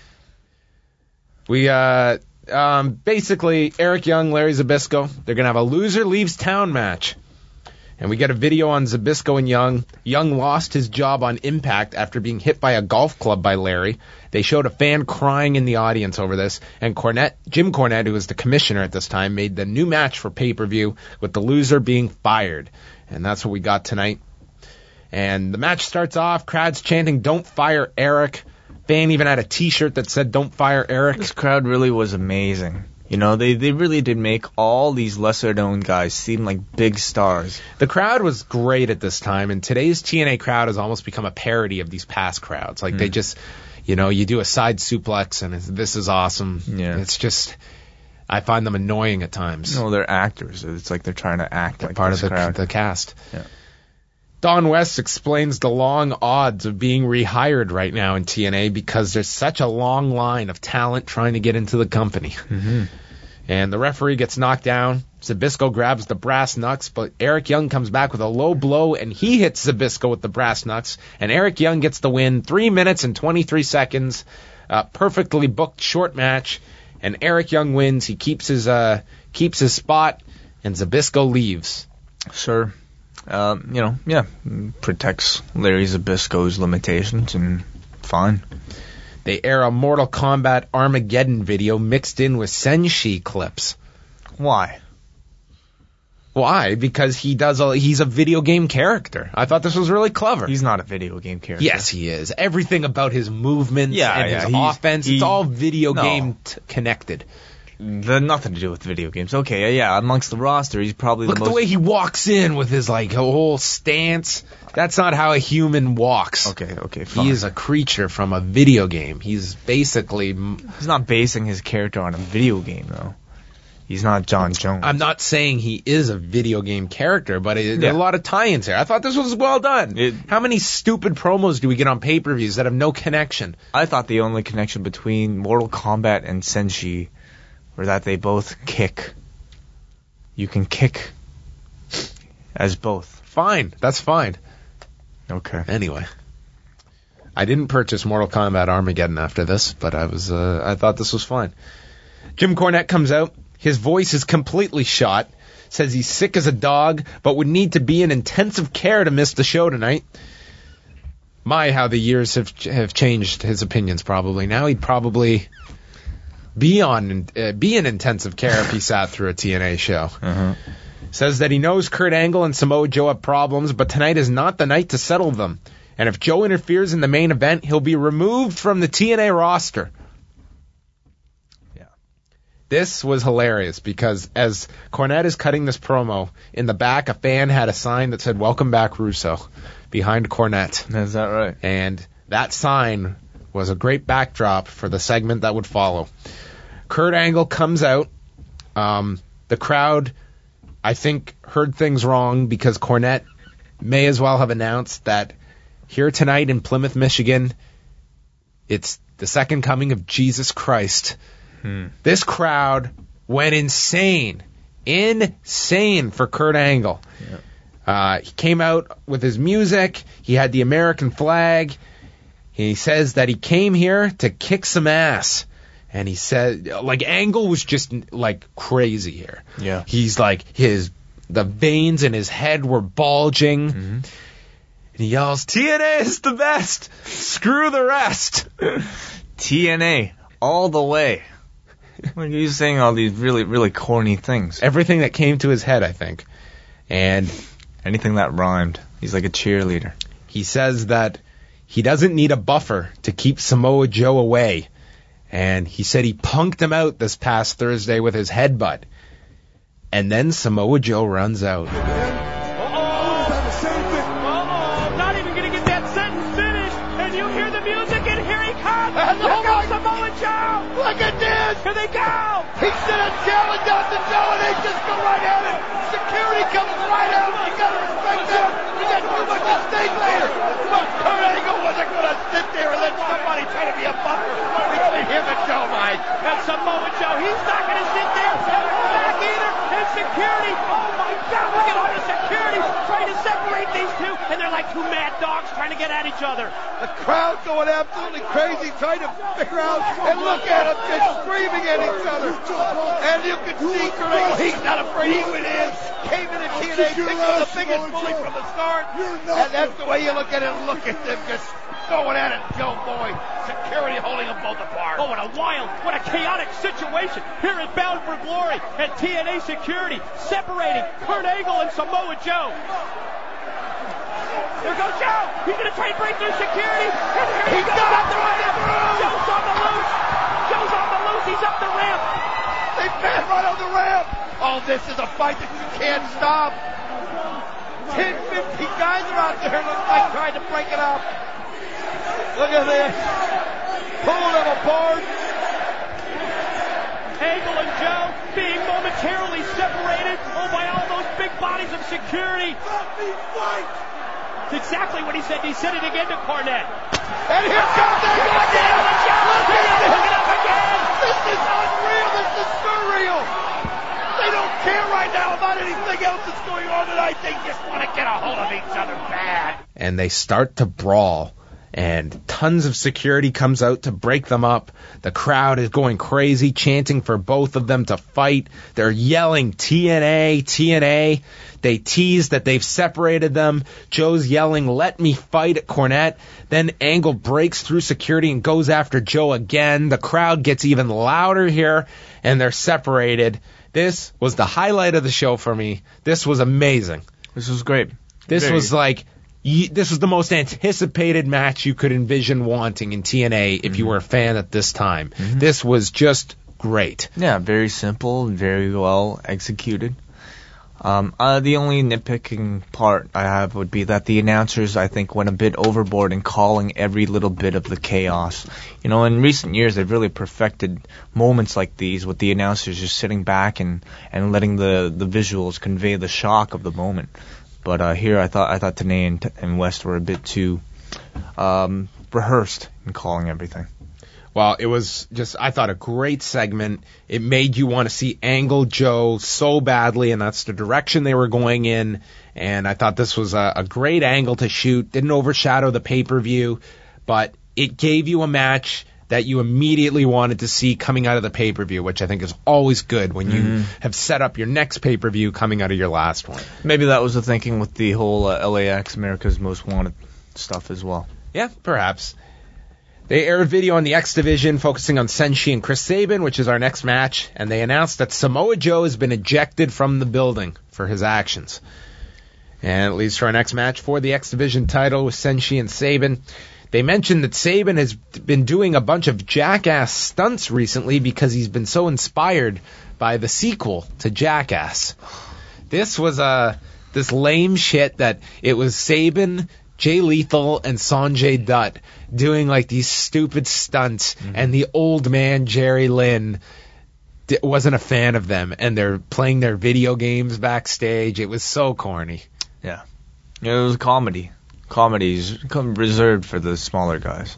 We, uh, um, basically, Eric Young, Larry Zbyszko, they're going to have a loser leaves town match. And we get a video on Zbyszko and Young. Young lost his job on Impact after being hit by a golf club by Larry. They showed a fan crying in the audience over this. And Cornette, Jim Cornette, who was the commissioner at this time, made the new match for pay-per-view with the loser being fired. And that's what we got tonight. And the match starts off, crowd's chanting, "Don't fire Eric." Fan even had a T-shirt that said, "Don't fire Eric." This crowd really was amazing. You know, they they really did make all these lesser known guys seem like big stars. The crowd was great at this time, and today's T N A crowd has almost become a parody of these past crowds. Like, they just, you know, you do a side suplex, and it's, this is awesome. Yeah. It's just, I find them annoying at times. No, they're actors. It's like they're trying to act like Part this of the, crowd. the cast. Yeah. Don West explains the long odds of being rehired right now in T N A because there's such a long line of talent trying to get into the company. Mm-hmm. And the referee gets knocked down. Zbyszko grabs the brass knucks, but Eric Young comes back with a low blow, and he hits Zbyszko with the brass knucks. And Eric Young gets the win, three minutes and twenty-three seconds. Uh, perfectly booked short match. And Eric Young wins. He keeps his uh, keeps his spot, and Zbyszko leaves. Sure. Uh, you know, yeah, protects Larry Zbyszko's limitations, and fine. They air a Mortal Kombat Armageddon video mixed in with Senshi clips. Why? Why? Because he does a, he's a video game character. I thought this was really clever. He's not a video game character. Yes, he is. Everything about his movements Yeah, and yeah, his he's- offense, he- it's all video no. game t- connected. That nothing to do with video games. Okay, yeah, amongst the roster, he's probably Look the at most. the way he walks in with his like whole stance. That's not how a human walks. Okay, okay, fine. He is a creature from a video game. He's basically. He's not basing his character on a video game, though. He's not John Jones. I'm not saying he is a video game character, but it, there are Yeah. a lot of tie-ins here. I thought this was well done. It- How many stupid promos do we get on pay-per-views that have no connection? I thought the only connection between Mortal Kombat and Senshi were that they both kick. You can kick as both. Fine, that's fine. Okay. Anyway. I didn't purchase Mortal Kombat Armageddon after this, but I was uh, I thought this was fine. Jim Cornette comes out. His voice is completely shot. Says he's sick as a dog, but would need to be in intensive care to miss the show tonight. My, how the years have have changed his opinions. Probably now he'd probably be on uh, be in intensive care if he sat through a T N A show. Uh-huh. Says that he knows Kurt Angle and Samoa Joe have problems, but tonight is not the night to settle them. And if Joe interferes in the main event, he'll be removed from the T N A roster. Yeah. This was hilarious because as Cornette is cutting this promo, in the back a fan had a sign that said, "Welcome back, Russo," behind Cornette. Is that right? And that sign was a great backdrop for the segment that would follow. Kurt Angle comes out. Um, the crowd, I think, heard things wrong because Cornette may as well have announced that here tonight in Plymouth, Michigan, it's the second coming of Jesus Christ. Hmm. This crowd went insane. Insane for Kurt Angle. Yeah. Uh, he came out with his music. He had the American flag. He says that he came here to kick some ass. And he said, like, Angle was just, like, crazy here. Yeah. He's like, his, the veins in his head were bulging. Mm-hmm. And he yells, "T N A is the best! Screw the rest!" T N A, all the way. Like, he's saying all these really, really corny things. Everything that came to his head, I think. And anything that rhymed. He's like a cheerleader. He says that he doesn't need a buffer to keep Samoa Joe away. And he said he punked him out this past Thursday with his headbutt. And then Samoa Joe runs out. Look at this! Here they go! He should have challenged out to Joe and they just go right at it! Security comes right at him! You gotta respect that! You got too much at stake there! But Kurt Angle wasn't gonna sit there and let somebody try to be a buffer between him and Joe, Mike! And Samoa Joe, he's not gonna sit there and hold back either! And security, oh my God, look at all the security trying to separate these two! And they're like two mad dogs trying to get at each other! The crowd going absolutely crazy trying to figure out, and look at them just screaming at each other. And you can see Kurt Angle, he's not afraid, he went in, came in at T N A, picked up the biggest bully from the start, and that's the way you look at it. Look at them just going at it, Joe Boy. Security holding them both apart. Oh, what a wild, what a chaotic situation here at Bound for Glory, and T N A security separating Kurt Angle and Samoa Joe. There goes Joe. He's going to try and break through security. And here he, he goes up the ramp. Joe's on the loose. Joe's on the loose. He's up the ramp. They man right on the ramp. Oh, this is a fight that you can't stop. ten, fifteen guys are out there. Looks like trying to break it up. Look at this. Pulling them apart. Angle and Joe being momentarily separated oh, by all those big bodies of security. It's exactly what he said. He said it again to Cornette. And here comes Angle again. Look at him hook it up again. This is unreal. This is surreal. They don't care right now about anything else that's going on tonight. They just want to get a hold of each other bad. And they start to brawl. And tons of security comes out to break them up. The crowd is going crazy, chanting for both of them to fight. They're yelling T N A, T N A. They tease that they've separated them. Joe's yelling, "Let me fight" at Cornette. Then Angle breaks through security and goes after Joe again. The crowd gets even louder here, and they're separated. This was the highlight of the show for me. This was amazing. This was great. This Very. was like... This was the most anticipated match you could envision wanting in T N A if mm-hmm. you were a fan at this time. Mm-hmm. This was just great. Yeah, very simple, very well executed. Um, uh, the only nitpicking part I have would be that the announcers, I think, went a bit overboard in calling every little bit of the chaos. You know, in recent years, they've really perfected moments like these with the announcers just sitting back and, and letting the, the visuals convey the shock of the moment. But uh, here, I thought I thought Tenay and, and West were a bit too um, rehearsed in calling everything. Well, it was just, I thought, a great segment. It made you want to see Angle Joe so badly, and that's the direction they were going in. And I thought this was a, a great angle to shoot. Didn't overshadow the pay-per-view, but it gave you a match that you immediately wanted to see coming out of the pay-per-view, which I think is always good when you Mhm. have set up your next pay-per-view coming out of your last one. Maybe that was the thinking with the whole uh, L A X, America's Most Wanted stuff as well. Yeah, perhaps. They aired video on the X Division focusing on Senshi and Chris Sabin, which is our next match, and they announced that Samoa Joe has been ejected from the building for his actions. And it leads to our next match for the X Division title with Senshi and Sabin. They mentioned that Sabin has been doing a bunch of Jackass stunts recently because he's been so inspired by the sequel to Jackass. This was a this lame shit that it was Sabin, Jay Lethal, and Sanjay Dutt doing like these stupid stunts, mm-hmm. and the old man Jerry Lynn d- wasn't a fan of them, and they're playing their video games backstage. It was so corny. Yeah, it was a comedy. Comedies come reserved for the smaller guys.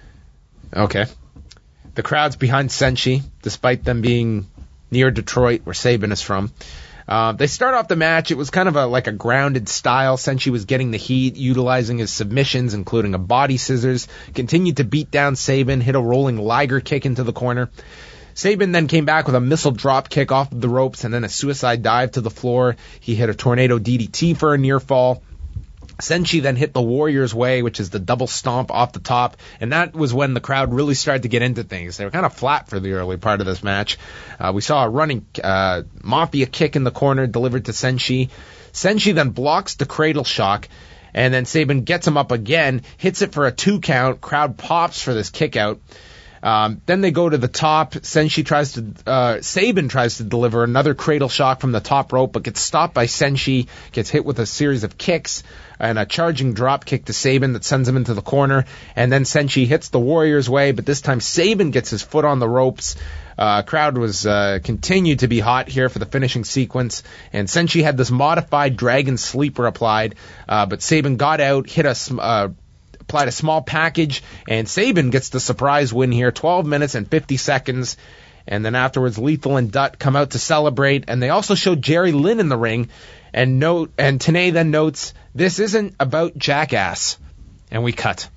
Okay. The crowd's behind Senshi, despite them being near Detroit, where Sabin is from. Uh, they start off the match. It was kind of a like a grounded style. Senshi was getting the heat, utilizing his submissions, including a body scissors. Continued to beat down Sabin, hit a rolling Liger kick into the corner. Sabin then came back with a missile drop kick off of the ropes and then a suicide dive to the floor. He hit a tornado D D T for a near fall. Senshi then hit the Warrior's Way, which is the double stomp off the top, and that was when the crowd really started to get into things. They were kind of flat for the early part of this match. Uh, we saw a running uh, Mafia kick in the corner delivered to Senshi. Senshi then blocks the cradle shock, and then Sabin gets him up again, hits it for a two count. Crowd pops for this kick out. Um, then they go to the top. Senshi tries to, uh, Sabin tries to deliver another cradle shock from the top rope, but gets stopped by Senshi, gets hit with a series of kicks, and a charging drop kick to Sabin that sends him into the corner. And then Senshi hits the Warrior's Way, but this time Sabin gets his foot on the ropes. Uh, crowd was, uh, continued to be hot here for the finishing sequence, and Senshi had this modified Dragon Sleeper applied, uh, but Sabin got out, hit a, sm- uh, applied a small package, and Sabin gets the surprise win here, twelve minutes and fifty seconds. And then afterwards, Lethal and Dutt come out to celebrate, and they also show Jerry Lynn in the ring. And note, and Tenay then notes, "This isn't about Jackass," and we cut.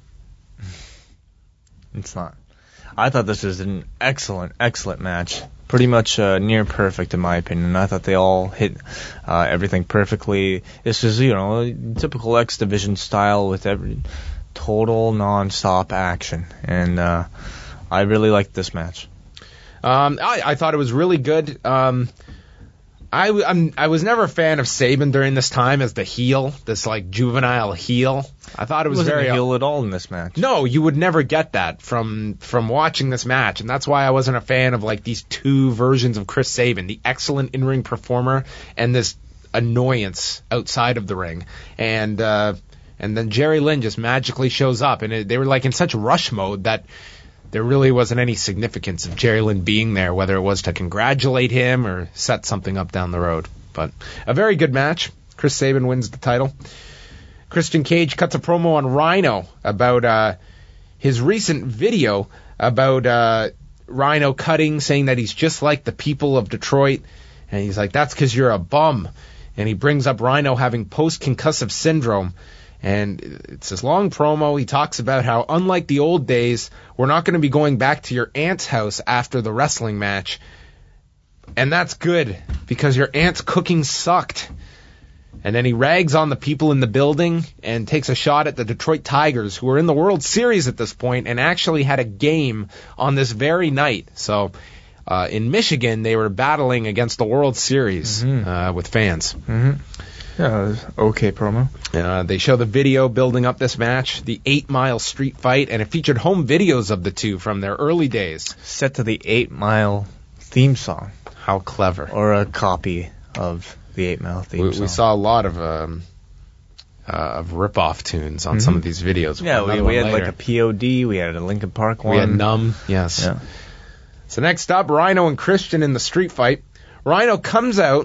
It's not. I thought this was an excellent, excellent match. Pretty much uh, near perfect in my opinion. I thought they all hit uh, everything perfectly. This is, you know, typical X Division style with every total non-stop action, and uh, I really liked this match. Um, I, I thought it was really good. Um, I, I'm, I was never a fan of Sabin during this time as the heel, this like juvenile heel. I thought it was wasn't very a heel at all in this match. No, you would never get that from from watching this match, and that's why I wasn't a fan of like these two versions of Chris Sabin, the excellent in-ring performer and this annoyance outside of the ring. And uh, and then Jerry Lynn just magically shows up, and it, they were like in such rush mode that there really wasn't any significance of Jerry Lynn being there, whether it was to congratulate him or set something up down the road. But a very good match. Chris Sabin wins the title. Christian Cage cuts a promo on Rhino about uh, his recent video about uh, Rhino cutting, saying that he's just like the people of Detroit. And he's like, that's because you're a bum. And he brings up Rhino having post-concussive syndrome. And it's this long promo. He talks about how, unlike the old days, we're not going to be going back to your aunt's house after the wrestling match. And that's good, because your aunt's cooking sucked. And then he rags on the people in the building and takes a shot at the Detroit Tigers, who are in the World Series at this point and actually had a game on this very night. So uh, in Michigan, they were battling against the World Series mm-hmm. uh, with fans. Mm-hmm. Yeah, it was okay promo. Uh, they show the video building up this match, the Eight Mile Street Fight, and it featured home videos of the two from their early days. Set to the Eight Mile theme song. How clever. Or a copy of the Eight Mile theme we, song. We saw a lot of um, uh, of rip-off tunes on mm-hmm. some of these videos. Yeah, we, we had later. like a P O D, we had a Linkin Park one. We had Numb, yes. Yeah. So next up, Rhino and Christian in the street fight. Rhino comes out,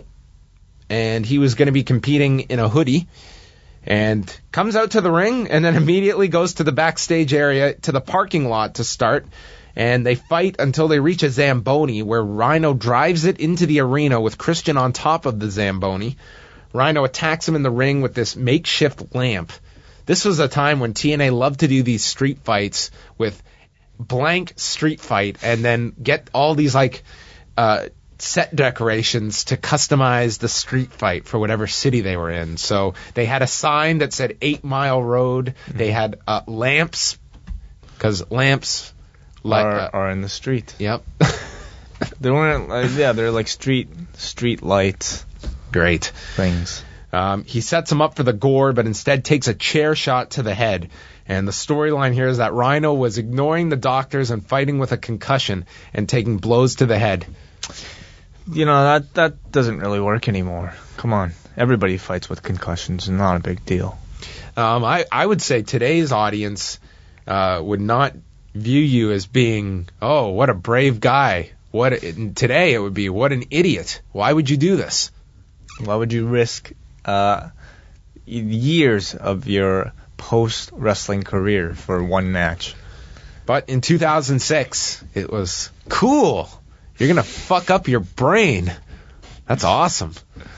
and he was going to be competing in a hoodie, and comes out to the ring, and then immediately goes to the backstage area, to the parking lot to start, and they fight until they reach a Zamboni, where Rhino drives it into the arena with Christian on top of the Zamboni. Rhino attacks him in the ring with this makeshift lamp. this was a time when T N A loved to do these street fights with blank street fight and then get all these like uh, set decorations to customize the street fight for whatever city they were in. So they had a sign that said Eight Mile Road. Mm-hmm. They had uh, lamps, because lamps like, are, uh, are in the street. Yep. They weren't. Uh, yeah, they're like street street lights. Great things. Um, he sets him up for the gore, but instead takes a chair shot to the head. And the storyline here is that Rhino was ignoring the doctors and fighting with a concussion and taking blows to the head. You know, that that doesn't really work anymore. Come on. Everybody fights with concussions. It's not a big deal. Um, I, I would say today's audience uh, would not view you as being, oh, what a brave guy. What a, today it would be, what an idiot. Why would you do this? Why would you risk uh, years of your post-wrestling career for one match? But in two thousand six, it was cool. You're going to fuck up your brain. That's awesome.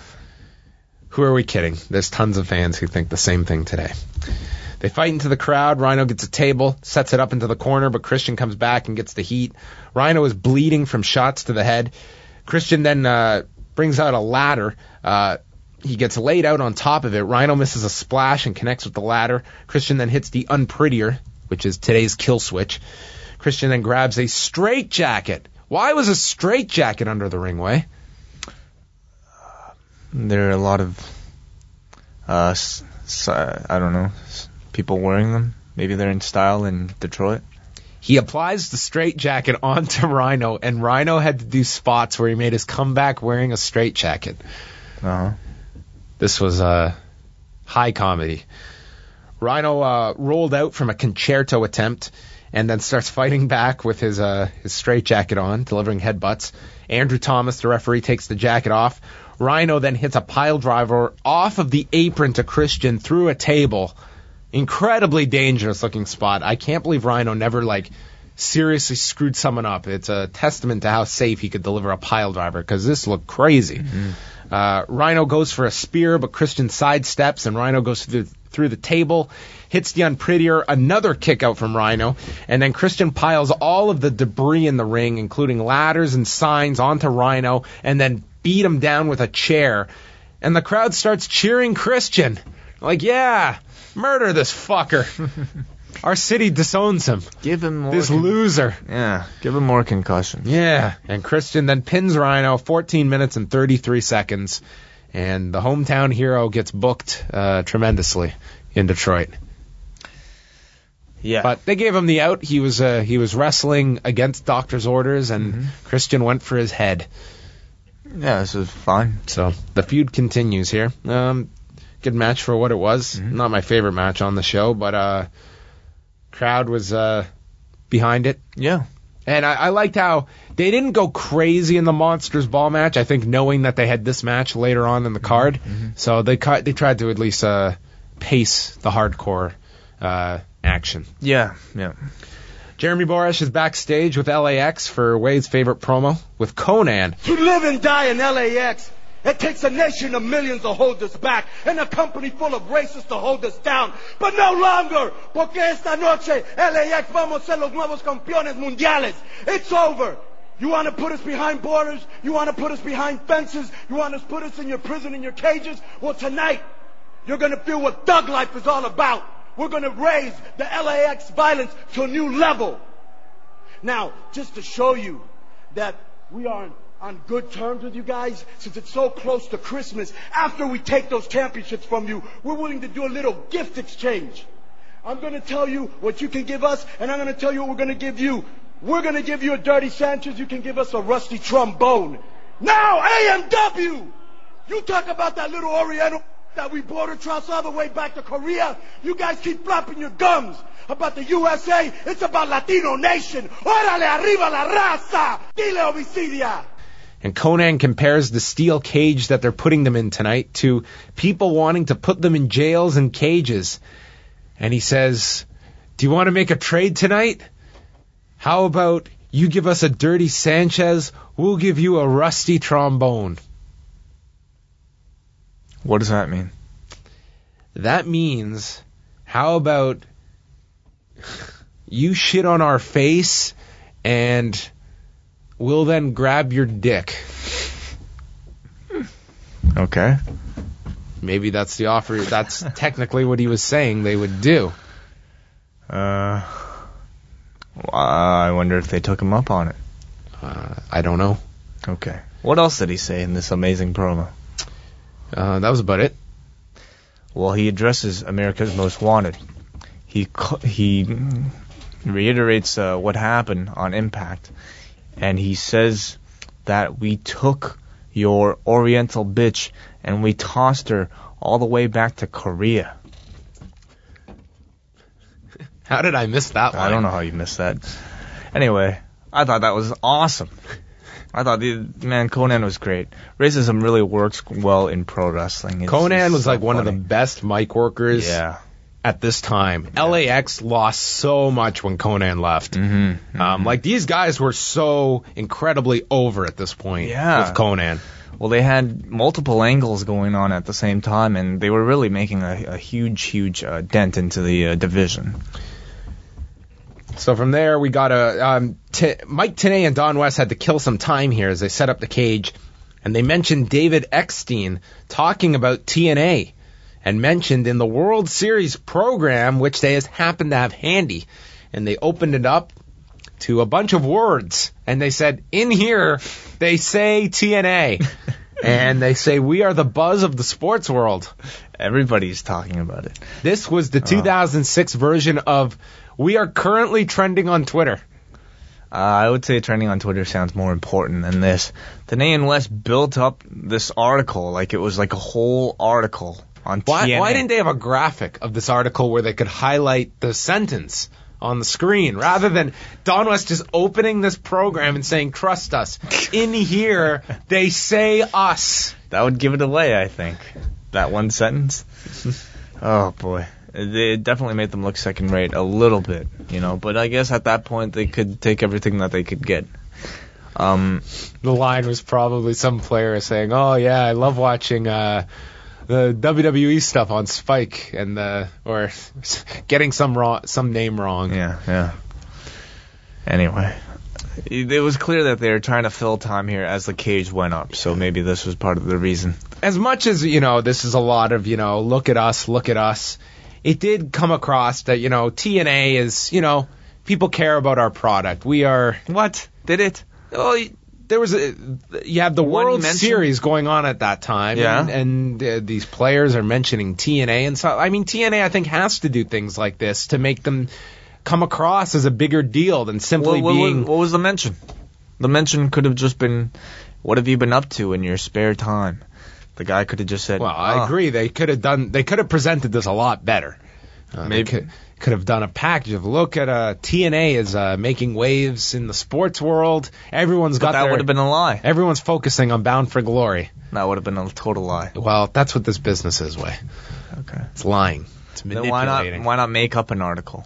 Who are we kidding? There's tons of fans who think the same thing today. They fight into the crowd. Rhino gets a table, sets it up into the corner, but Christian comes back and gets the heat. Rhino is bleeding from shots to the head. Christian then uh, brings out a ladder. Uh, he gets laid out on top of it. Rhino misses a splash and connects with the ladder. Christian then hits the unprettier, which is today's kill switch. Christian then grabs a straitjacket. Why was a straitjacket under the ringway? There are a lot of, uh, s- s- I don't know, s- people wearing them. Maybe they're in style in Detroit. He applies the straitjacket onto Rhino, and Rhino had to do spots where he made his comeback wearing a straitjacket. Uh-huh. This was uh, high comedy. Rhino uh, rolled out from a concerto attempt and then starts fighting back with his uh, his straitjacket on, delivering headbutts. Andrew Thomas, the referee, takes the jacket off. Rhino then hits a pile driver off of the apron to Christian through a table. Incredibly dangerous looking spot. I can't believe Rhino never like seriously screwed someone up. It's a testament to how safe he could deliver a pile driver, because this looked crazy. Mm-hmm. Uh, Rhino goes for a spear, but Christian sidesteps, and Rhino goes through, through the table, hits the unprettier, another kick out from Rhino, and then Christian piles all of the debris in the ring, including ladders and signs, onto Rhino, and then beat him down with a chair. And the crowd starts cheering Christian. Like, yeah, murder this fucker. Our city disowns him. Give him more. This con- loser. Yeah, give him more concussions. Yeah, and Christian then pins Rhino fourteen minutes and thirty-three seconds, and the hometown hero gets booked uh, tremendously in Detroit. Yeah, but they gave him the out. He was uh, he was wrestling against doctor's orders, and mm-hmm. Christian went for his head. Yeah, this was fine. So the feud continues here. Um, good match for what it was. Mm-hmm. Not my favorite match on the show, but uh. crowd was uh, behind it. Yeah. And I, I liked how they didn't go crazy in the Monsters Ball match, I think, knowing that they had this match later on in the card. Mm-hmm. So they cu- they tried to at least uh, pace the hardcore uh, action. Yeah, yeah. Jeremy Borash is backstage with L A X for Wade's favorite promo with Conan. To live and die in L A X, it takes a nation of millions to hold us back and a company full of racists to hold us down. But no longer, porque esta noche L A X vamos a ser los nuevos campeones mundiales. It's over. You want to put us behind borders? You want to put us behind fences? You want to put us in your prison, in your cages? Well, tonight, you're going to feel what thug life is all about. We're going to raise the L A X violence to a new level. Now, just to show you that we are on good terms with you guys, since it's so close to Christmas, after we take those championships from you, we're willing to do a little gift exchange. I'm going to tell you what you can give us, and I'm going to tell you what we're going to give you. We're going to give you a Dirty Sanchez. You can give us a rusty trombone. Now, A M W! You talk about that little Oriental that we border crossed all the way back to Korea. You guys keep flopping your gums. About the U S A, it's about Latino Nation. Órale, arriba la raza! Dile homicidia! And Conan compares the steel cage that they're putting them in tonight to people wanting to put them in jails and cages. And he says, do you want to make a trade tonight? How about you give us a Dirty Sanchez, we'll give you a rusty trombone. What does that mean? That means How about you shit on our face and we'll then grab your dick? Okay. Maybe that's the offer. That's technically what he was saying they would do. Uh, I wonder if they took him up on it. Uh, I don't know. Okay. What else did he say in this amazing promo? Uh, that was about it. Well, he addresses America's Most Wanted. He co- he reiterates uh, what happened on Impact, and he says that we took your Oriental bitch and we tossed her all the way back to Korea. How did I miss that line? I don't know how you missed that. Anyway, I thought that was awesome. I thought, the man, Conan was great. Racism really works well in pro wrestling. It's Conan was so like one funny. of the best mic workers Yeah. at this time. L A X lost so much when Conan left. Mm-hmm. Mm-hmm. Um, like, these guys were so incredibly over at this point Yeah. with Conan. Well, they had multiple angles going on at the same time, and they were really making a, a huge, huge uh, dent into the uh, division. So from there, we got a um, T- Mike Tenay and Don West had to kill some time here as they set up the cage, and they mentioned David Eckstein talking about T N A, and mentioned in the World Series program, which they just happened to have handy, and they opened it up to a bunch of words, and they said, in here, they say T N A, and they say, we are the buzz of the sports world. Everybody's talking about it. This was the two thousand six version of, we are currently trending on Twitter. Uh, I would say trending on Twitter sounds more important than this. Tenay and West built up this article like it was like a whole article on Why, T N A. why didn't they have a graphic of this article where they could highlight the sentence on the screen rather than Don West just opening this program and saying, trust us, in here they say us. That would give it away, I think. That one sentence. Oh, boy. It definitely made them look second rate a little bit, you know. But I guess at that point they could take everything that they could get. Um, The line was probably some player saying, oh, yeah, I love watching uh, the W W E stuff on Spike, and the or getting some wrong, some name wrong. yeah, yeah. Anyway, it was clear that they were trying to fill time here as the cage went up, so maybe this was part of the reason. As much as, you know, this is a lot of, you know, look at us, look at us, it did come across that, you know, T N A is, you know, people care about our product. We are... What? Did it? Oh, there was a... You have the One World mention- Series going on at that time, Yeah. and, and uh, these players are mentioning T N A, and so, I mean, T N A, I think, has to do things like this to make them come across as a bigger deal than simply what, what, being... what was the mention? The mention could have just been, what have you been up to in your spare time? The guy could have just said, Well, I "Ah." agree. They could have done. They could have presented this a lot better. Uh, Maybe. they could, could have done a package of look at uh, T N A is uh, making waves in the sports world. Everyone's But got that their, would have been a lie. Everyone's focusing on Bound for Glory. That would have been a total lie. Well, that's what this business is, way. Okay. It's lying. It's Then why manipulating. not? Why not make up an article?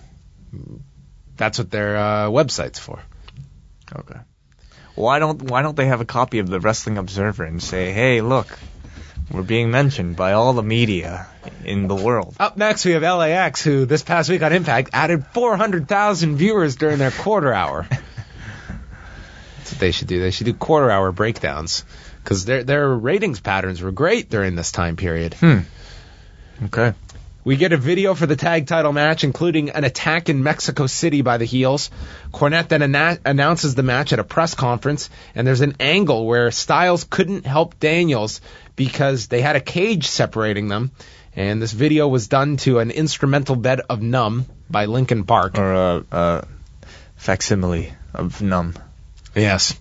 That's what their uh, website's for. Okay. Why don't Why don't they have a copy of the Wrestling Observer and say, hey, look, we're being mentioned by all the media in the world. Up next, we have L A X, who this past week on Impact added four hundred thousand viewers during their quarter hour. That's what they should do. They should do quarter hour breakdowns because their their ratings patterns were great during this time period. Hmm. Okay. We get a video for the tag title match, including an attack in Mexico City by the heels. Cornette then ana- announces the match at a press conference, and there's an angle where Styles couldn't help Daniels because they had a cage separating them. And this video was done to an instrumental bed of Numb by Linkin Park. Or a, a facsimile of Numb. Yes.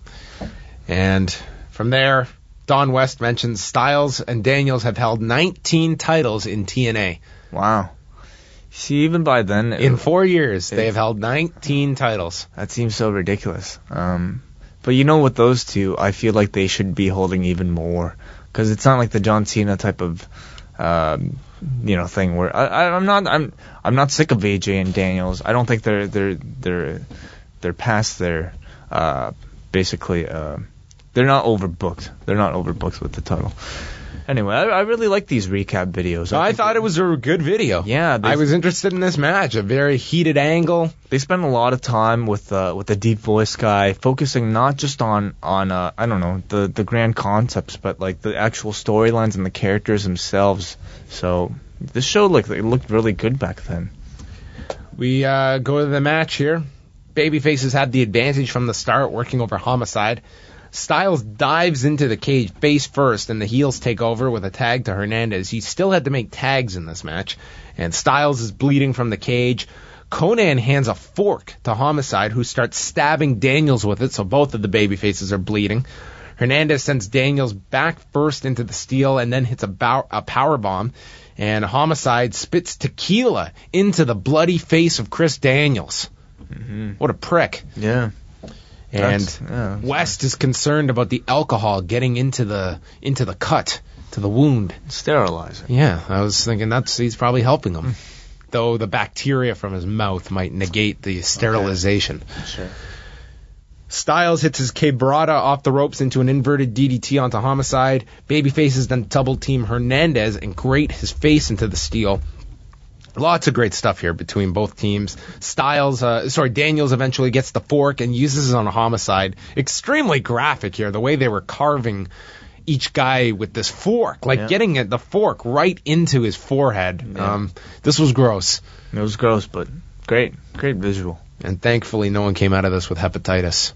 And from there, Don West mentions Styles and Daniels have held nineteen titles in T N A. Wow. See, even by then... In four years, they have held nineteen titles. That seems so ridiculous. Um, but you know, with those two, I feel like they should be holding even more. Because it's not like the John Cena type of, um, you know, thing where I, I, I'm not I'm I'm not sick of A J and Daniels. I don't think they're they're they're they're past their uh, basically uh, they're not overbooked. They're not overbooked with the title. Anyway, I, I really like these recap videos. I think thought it was a good video. Yeah, they- I was interested in this match. A very heated angle. They spend a lot of time with uh, with the deep voice guy, focusing not just on on uh, I don't know the the grand concepts, but like the actual storylines and the characters themselves. So this show looked it looked really good back then. We uh, go to the match here. Babyfaces had the advantage from the start, working over Homicide. Styles dives into the cage face first, and the heels take over with a tag to Hernandez. He still had to make tags in this match, and Styles is bleeding from the cage. Conan hands a fork to Homicide, who starts stabbing Daniels with it, so both of the babyfaces are bleeding. Hernandez sends Daniels back first into the steel and then hits a, bow- a power bomb, and Homicide spits tequila into the bloody face of Chris Daniels. Mm-hmm. What a prick. Yeah. And That's- yeah. West is concerned about the alcohol getting into the into the cut, to the wound. Sterilize it. Yeah, I was thinking that's he's probably helping him. Though the bacteria from his mouth might negate the sterilization. Sure. Styles hits his quebrada off the ropes into an inverted D D T onto Homicide. Babyfaces then double team Hernandez and grate his face into the steel. Lots of great stuff here between both teams. Styles, uh, sorry, Daniels eventually gets the fork and uses it on a Homicide. Extremely graphic here, the way they were carving each guy with this fork, like Yeah. getting it, the fork right into his forehead. Yeah. Um, this was gross. It was gross, but great, great visual. And thankfully no one came out of this with hepatitis.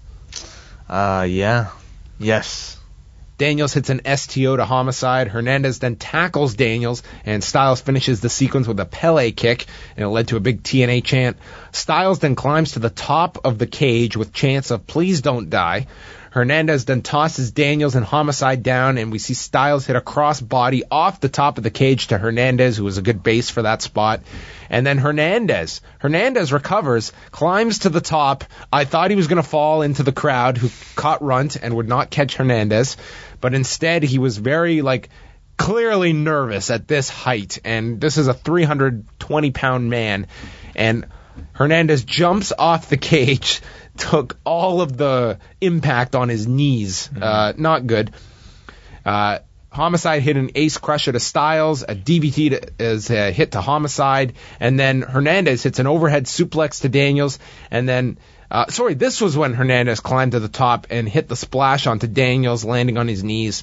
Uh, yeah, yes. Daniels hits an S T O to Homicide. Hernandez then tackles Daniels, and Styles finishes the sequence with a Pele kick, and it led to a big T N A chant. Styles then climbs to the top of the cage with chants of "Please don't die." Hernandez then tosses Daniels and Homicide down, and we see Styles hit a crossbody off the top of the cage to Hernandez, who was a good base for that spot. And then Hernandez. Hernandez recovers, climbs to the top. I thought he was going to fall into the crowd, who caught Runt and would not catch Hernandez. But instead, he was very, like, clearly nervous at this height. And this is a three hundred twenty pound man. And Hernandez jumps off the cage, took all of the impact on his knees. Uh, not good. Uh, Homicide hit an ace crusher to Styles. A D B T to, is a hit to Homicide. And then Hernandez hits an overhead suplex to Daniels. And then, uh, sorry, this was when Hernandez climbed to the top and hit the splash onto Daniels, landing on his knees.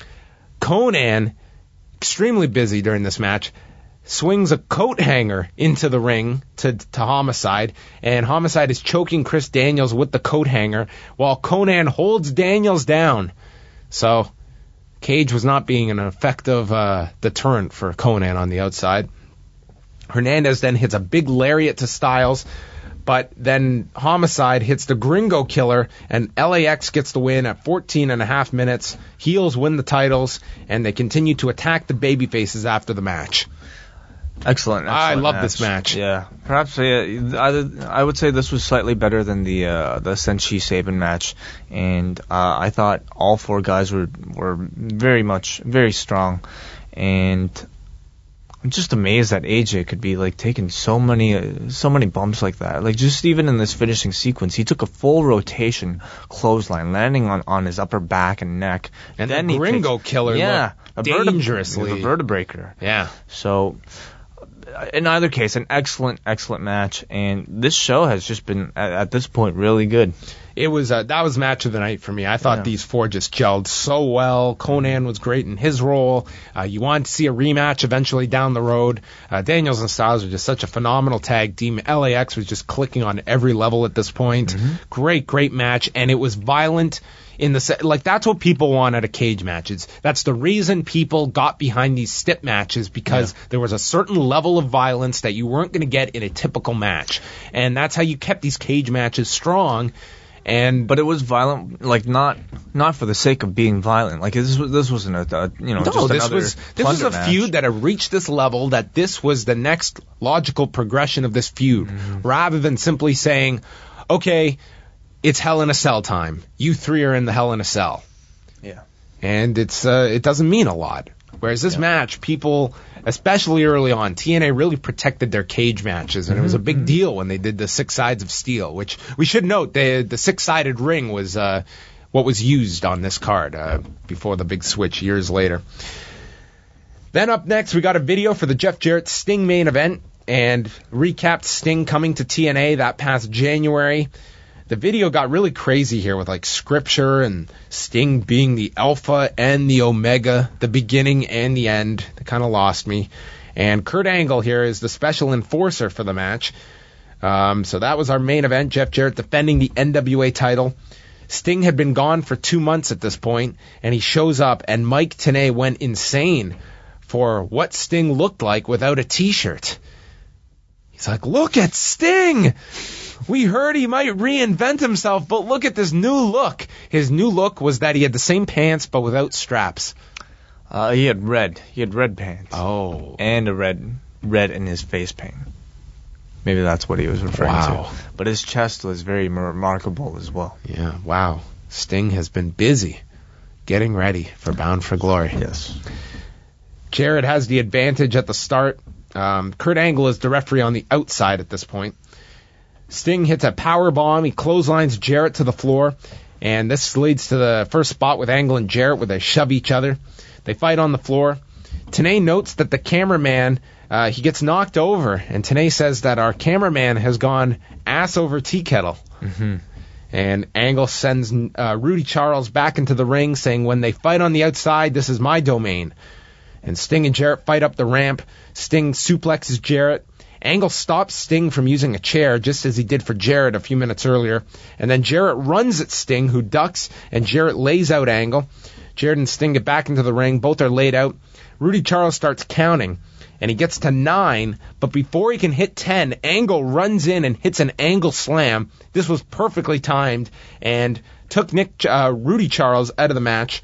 Conan, extremely busy during this match, swings a coat hanger into the ring to, to Homicide, and Homicide is choking Chris Daniels with the coat hanger while Conan holds Daniels down. So, Cage was not being an effective uh, deterrent for Conan on the outside. Hernandez then hits a big lariat to Styles, but then Homicide hits the Gringo Killer, and L A X gets the win at fourteen and a half minutes. Heels win the titles, and they continue to attack the babyfaces after the match. Excellent. excellent I love match. this match. Yeah, perhaps yeah, I, I would say this was slightly better than the uh, the Senshi Saban match, and uh, I thought all four guys were were very much very strong, and I'm just amazed that A J could be like taking so many uh, so many bumps like that. Like just even in this finishing sequence, he took a full rotation clothesline, landing on, on his upper back and neck, And then the he Gringo takes- Killer yeah, looked a vertebra- dangerously- a vertebraker. Yeah. So, in either case, an excellent, excellent match, and this show has just been at, at this point really good. It was uh, that was match of the night for me. I thought Yeah. these four just gelled so well. Conan was great in his role. Uh, you wanted to see a rematch eventually down the road. Uh, Daniels and Styles were just such a phenomenal tag team. L A X was just clicking on every level at this point. Mm-hmm. Great, great match, and it was violent. In the se- like, that's what people want out of cage matches. That's the reason people got behind these stip matches, because Yeah. there was a certain level of violence that you weren't going to get in a typical match, and that's how you kept these cage matches strong. And But it was violent, like not not for the sake of being violent. Like this was this wasn't a, a you know no, just this another was this was plunder a match. feud that had reached this level, that this was the next logical progression of this feud, Mm-hmm. rather than simply saying, okay, it's Hell in a Cell time. You three are in the Hell in a Cell. Yeah. And it's uh, it doesn't mean a lot. Whereas this Yeah. match, people, especially early on, T N A really protected their cage matches, and it was a Mm-hmm. big deal when they did the Six Sides of Steel, which we should note, the the six-sided ring was uh, what was used on this card uh, before the big switch years later. Then up next, we got a video for the Jeff Jarrett Sting main event and recapped Sting coming to T N A that past January. The video got really crazy here with like scripture and Sting being the alpha and the omega, the beginning and the end. They kind of lost me. And Kurt Angle here is the special enforcer for the match. Um, so that was our main event. Jeff Jarrett defending the N W A title. Sting had been gone for two months at this point, and he shows up, and Mike Tenay went insane for what Sting looked like without a T-shirt. He's like, look at Sting! We heard he might reinvent himself, but look at this new look. His new look was that he had the same pants, but without straps. Uh, he had red. He had red pants. Oh. And a red red in his face paint. Maybe that's what he was referring Wow. to. But his chest was very remarkable as well. Yeah, wow. Sting has been busy getting ready for Bound for Glory. Yes. Jarrett has the advantage at the start. Um, Kurt Angle is the referee on the outside at this point. Sting hits a power bomb. He clotheslines Jarrett to the floor. And this leads to the first spot with Angle and Jarrett where they shove each other. They fight on the floor. Tenay notes that the cameraman, uh, he gets knocked over. And Tenay says that our cameraman has gone ass over tea kettle. Mm-hmm. And Angle sends uh, Rudy Charles back into the ring saying, when they fight on the outside, this is my domain. And Sting and Jarrett fight up the ramp. Sting suplexes Jarrett. Angle stops Sting from using a chair, just as he did for Jarrett a few minutes earlier. And then Jarrett runs at Sting, who ducks, and Jarrett lays out Angle. Jarrett and Sting get back into the ring. Both are laid out. Rudy Charles starts counting, and he gets to nine, but before he can hit ten, Angle runs in and hits an Angle slam. This was perfectly timed and took Nick uh, Rudy Charles out of the match.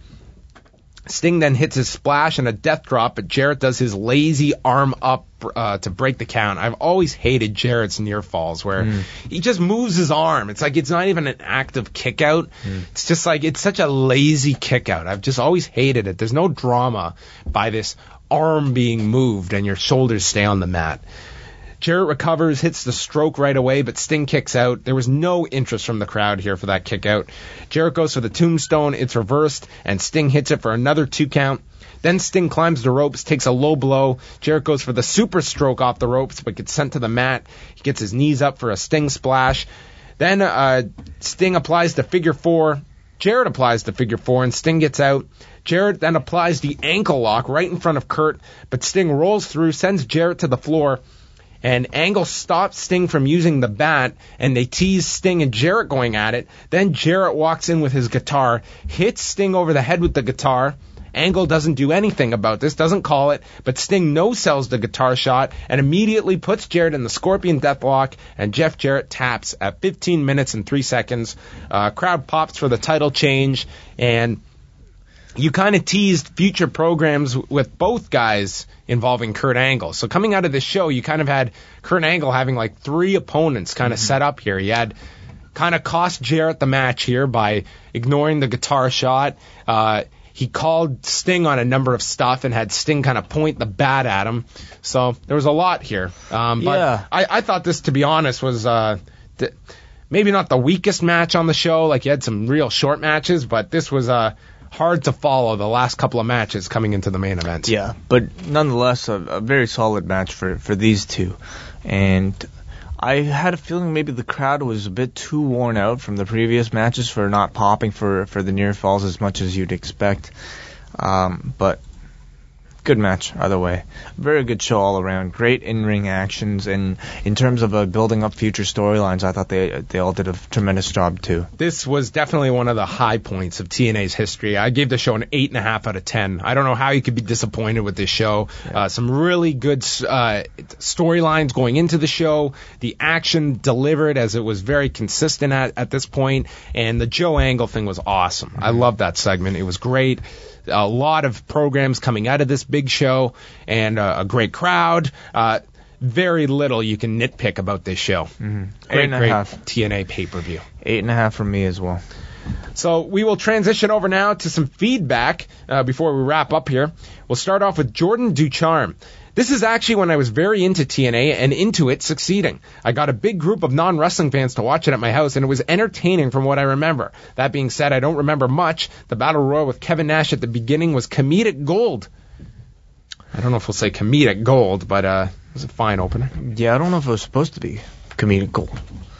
Sting then hits his splash and a death drop, but Jarrett does his lazy arm up uh, to break the count. I've always hated Jarrett's near falls where mm. he just moves his arm. It's like it's not even an active kick out. Mm. It's just like it's such a lazy kick out. I've just always hated it. There's no drama by this arm being moved and your shoulders stay on the mat. Jarrett recovers, hits the stroke right away, but Sting kicks out. There was no interest from the crowd here for that kick out. Jarrett goes for the tombstone. It's reversed, and Sting hits it for another two count. Then Sting climbs the ropes, takes a low blow. Jarrett goes for the super stroke off the ropes, but gets sent to the mat. He gets his knees up for a Sting splash. Then uh, Sting applies the figure four. Jarrett applies the figure four, and Sting gets out. Jarrett then applies the ankle lock right in front of Kurt, but Sting rolls through, sends Jarrett to the floor. And Angle stops Sting from using the bat, and they tease Sting and Jarrett going at it. Then Jarrett walks in with his guitar, hits Sting over the head with the guitar. Angle doesn't do anything about this, doesn't call it, but Sting no-sells the guitar shot and immediately puts Jarrett in the Scorpion Deathlock, and Jeff Jarrett taps at fifteen minutes and three seconds. Uh, crowd pops for the title change, and you kind of teased future programs with both guys involving Kurt Angle. So coming out of this show, you kind of had Kurt Angle having like three opponents kind of mm-hmm. set up here. You had kind of cost Jarrett the match here by ignoring the guitar shot. Uh, he called Sting on a number of stuff and had Sting kind of point the bat at him. So there was a lot here. Um, but yeah. I, I thought this, to be honest, was uh, th- maybe not the weakest match on the show. Like you had some real short matches, but this was uh, hard to follow the last couple of matches coming into the main event. Yeah, but nonetheless, a, a very solid match for, for these two. And I had a feeling maybe the crowd was a bit too worn out from the previous matches for not popping for, for the near falls as much as you'd expect. Um, but good match either way. Very good show all around. Great in-ring actions, and in terms of uh, building up future storylines, I thought they they all did a tremendous job too. This was definitely one of the high points of T N A's history. I gave the show an eight and a half out of ten. I don't know how you could be disappointed with this show. Yeah. Uh, some really good uh, storylines going into the show. The action delivered as it was very consistent at, at this point, and the Joe Angle thing was awesome. Mm-hmm. I loved that segment. It was great. A lot of programs coming out of this big show, and uh, a great crowd. Uh, very little you can nitpick about this show. Mm-hmm. Great, Eight and great a half. T N A pay-per-view. Eight and a half from me as well. So we will transition over now to some feedback uh, before we wrap up here. We'll start off with Jordan Ducharme. This is actually when I was very into T N A and into it succeeding. I got a big group of non-wrestling fans to watch it at my house, and it was entertaining from what I remember. That being said, I don't remember much. The Battle Royal with Kevin Nash at the beginning was comedic gold. I don't know if we'll say comedic gold, but uh, it was a fine opener. Yeah, I don't know if it was supposed to be comedic gold.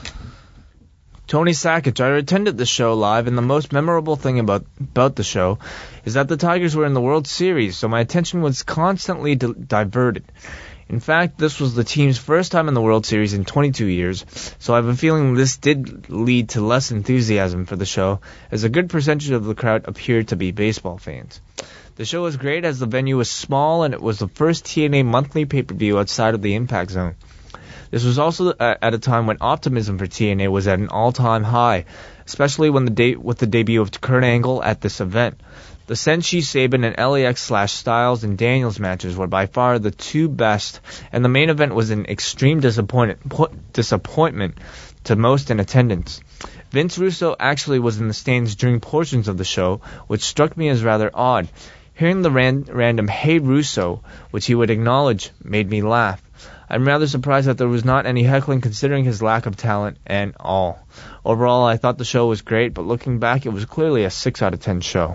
Tony Sakic, I attended the show live, and the most memorable thing about about the show is that the Tigers were in the World Series, so my attention was constantly di- diverted. In fact, this was the team's first time in the World Series in twenty-two years, so I have a feeling this did lead to less enthusiasm for the show, as a good percentage of the crowd appeared to be baseball fans. The show was great as the venue was small, and it was the first T N A monthly pay-per-view outside of the Impact Zone. This was also at a time when optimism for T N A was at an all-time high, especially when the de- with the debut of Kurt Angle at this event. The Senshi, Sabin, and L A X slash Styles and Daniels matches were by far the two best, and the main event was an extreme disappointment, disappointment to most in attendance. Vince Russo actually was in the stands during portions of the show, which struck me as rather odd. Hearing the ran- random "Hey Russo," which he would acknowledge, made me laugh. I'm rather surprised that there was not any heckling considering his lack of talent and all. Overall, I thought the show was great, but looking back, it was clearly a six out of ten show.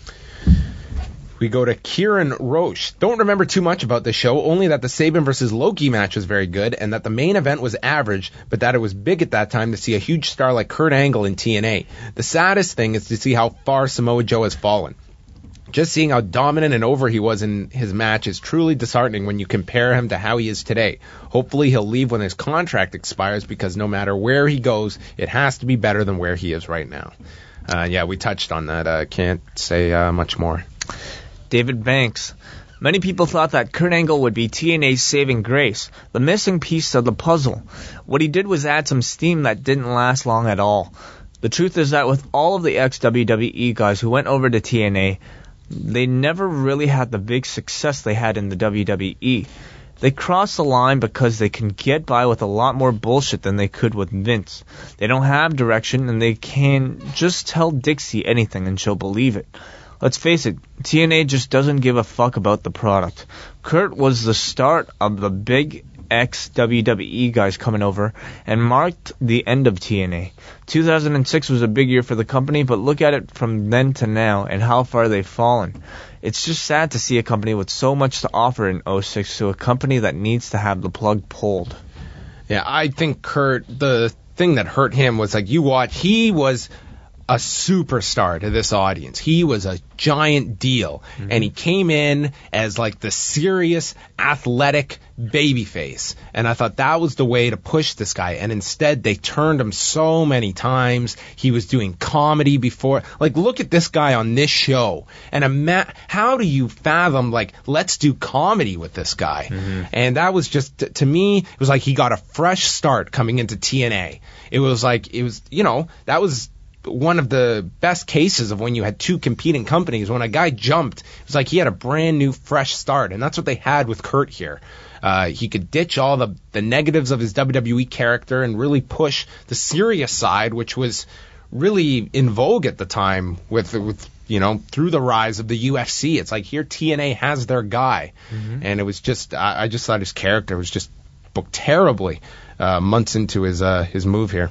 We go to Kieran Roche. Don't remember too much about this show, only that the Sabin versus Loki match was very good, and that the main event was average, but that it was big at that time to see a huge star like Kurt Angle in T N A. The saddest thing is to see how far Samoa Joe has fallen. Just seeing how dominant and over he was in his match is truly disheartening when you compare him to how he is today. Hopefully he'll leave when his contract expires, because no matter where he goes, it has to be better than where he is right now. Uh, yeah, we touched on that. I uh, can't say uh, much more. David Banks. Many people thought that Kurt Angle would be T N A's saving grace, the missing piece of the puzzle. What he did was add some steam that didn't last long at all. The truth is that with all of the ex-W W E guys who went over to T N A, they never really had the big success they had in the W W E. They cross the line because they can get by with a lot more bullshit than they could with Vince. They don't have direction, and they can just tell Dixie anything and she'll believe it. Let's face it, T N A just doesn't give a fuck about the product. Kurt was the start of the big ex-W W E guys coming over and marked the end of T N A. two thousand six was a big year for the company, but look at it from then to now and how far they've fallen. It's just sad to see a company with so much to offer in oh six to a company that needs to have the plug pulled. Yeah, I think Kurt, the thing that hurt him was, like, you watch, he was a superstar to this audience. He was a giant deal. Mm-hmm. And he came in as like the serious, athletic babyface. And I thought that was the way to push this guy. And instead, they turned him so many times. He was doing comedy before. Like, look at this guy on this show. And ima- how do you fathom, like, let's do comedy with this guy? Mm-hmm. And that was just, to me, it was like he got a fresh start coming into T N A. It was like, it was, you know, that was one of the best cases of when you had two competing companies. When a guy jumped, it was like he had a brand new, fresh start, and that's what they had with Kurt here. Uh, he could ditch all the, the negatives of his W W E character and really push the serious side, which was really in vogue at the time with, with you know, through the rise of the U F C. It's like here T N A has their guy. Mm-hmm. And it was just, I, I just thought his character was just booked terribly uh, months into his uh, his move here.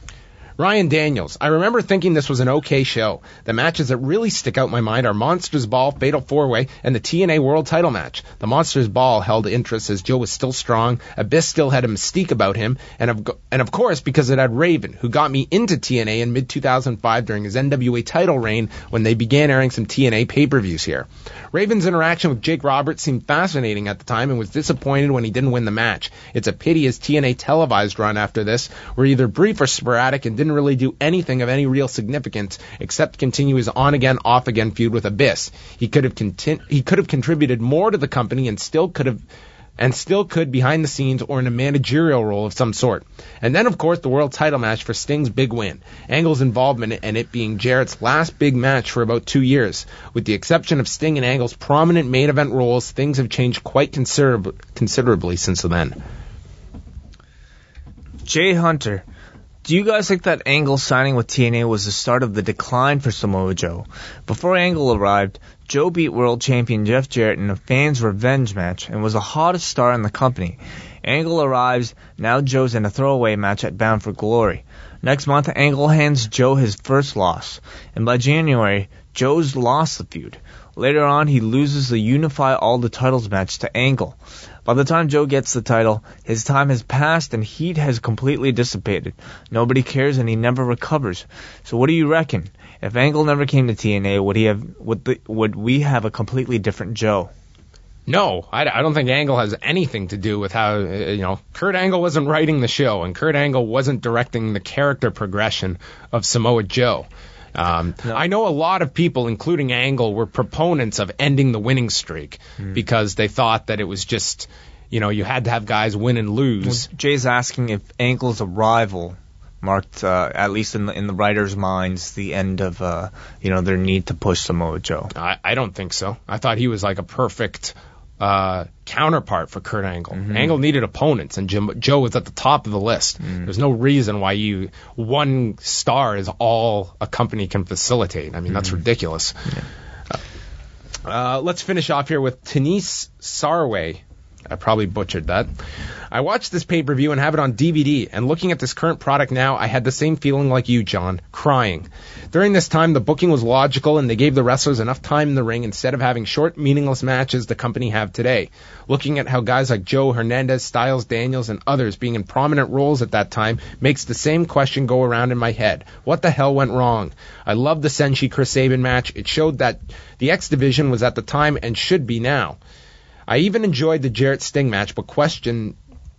Ryan Daniels. I remember thinking this was an okay show. The matches that really stick out in my mind are Monsters Ball, Fatal four way, and the T N A World Title match. The Monsters Ball held interest as Joe was still strong, Abyss still had a mystique about him, and of, and of course because it had Raven, who got me into T N A in mid two thousand five during his N W A title reign when they began airing some T N A pay-per-views here. Raven's interaction with Jake Roberts seemed fascinating at the time and was disappointed when he didn't win the match. It's a pity his T N A televised run after this were either brief or sporadic and didn't really do anything of any real significance except continue his on-again, off-again feud with Abyss. He could have contin- he could have contributed more to the company and still could have and still could behind the scenes or in a managerial role of some sort. And then, of course, the world title match for Sting's big win. Angle's involvement and it being Jarrett's last big match for about two years. With the exception of Sting and Angle's prominent main event roles, things have changed quite considerab- considerably since then. Jay Hunter. Do you guys think that Angle signing with T N A was the start of the decline for Samoa Joe? Before Angle arrived, Joe beat world champion Jeff Jarrett in a fans' revenge match and was the hottest star in the company. Angle arrives, now Joe's in a throwaway match at Bound for Glory. Next month, Angle hands Joe his first loss, and by January, Joe's lost the feud. Later on, he loses the Unify All the Titles match to Angle. By the time Joe gets the title, his time has passed and heat has completely dissipated. Nobody cares and he never recovers. So what do you reckon? If Angle never came to T N A, would he have? Would, the, would we have a completely different Joe? No, I, I don't think Angle has anything to do with how, uh, you know, Kurt Angle wasn't writing the show, and Kurt Angle wasn't directing the character progression of Samoa Joe. Um, no. I know a lot of people, including Angle, were proponents of ending the winning streak mm. because they thought that it was just, you know, you had to have guys win and lose. Well, Jay's asking if Angle's arrival marked, uh, at least in the, in the writers' minds, the end of, uh, you know, their need to push Samoa Joe. I, I don't think so. I thought he was like a perfect uh, counterpart for Kurt Angle. Mm-hmm. Angle needed opponents, and Jim, Joe was at the top of the list. Mm. There's no reason why you one star is all a company can facilitate. I mean, mm. that's ridiculous. Yeah. Uh, uh, let's finish off here with Denise Sarway. I probably butchered that. I watched this pay-per-view and have it on D V D, and looking at this current product now, I had the same feeling like you, John, crying. During this time, the booking was logical, and they gave the wrestlers enough time in the ring instead of having short, meaningless matches the company have today. Looking at how guys like Joe, Hernandez, Styles, Daniels, and others being in prominent roles at that time makes the same question go around in my head. What the hell went wrong? I loved the Senshi Chris Sabin match. It showed that the X Division was at the time and should be now. I even enjoyed the Jarrett Sting match, but questioned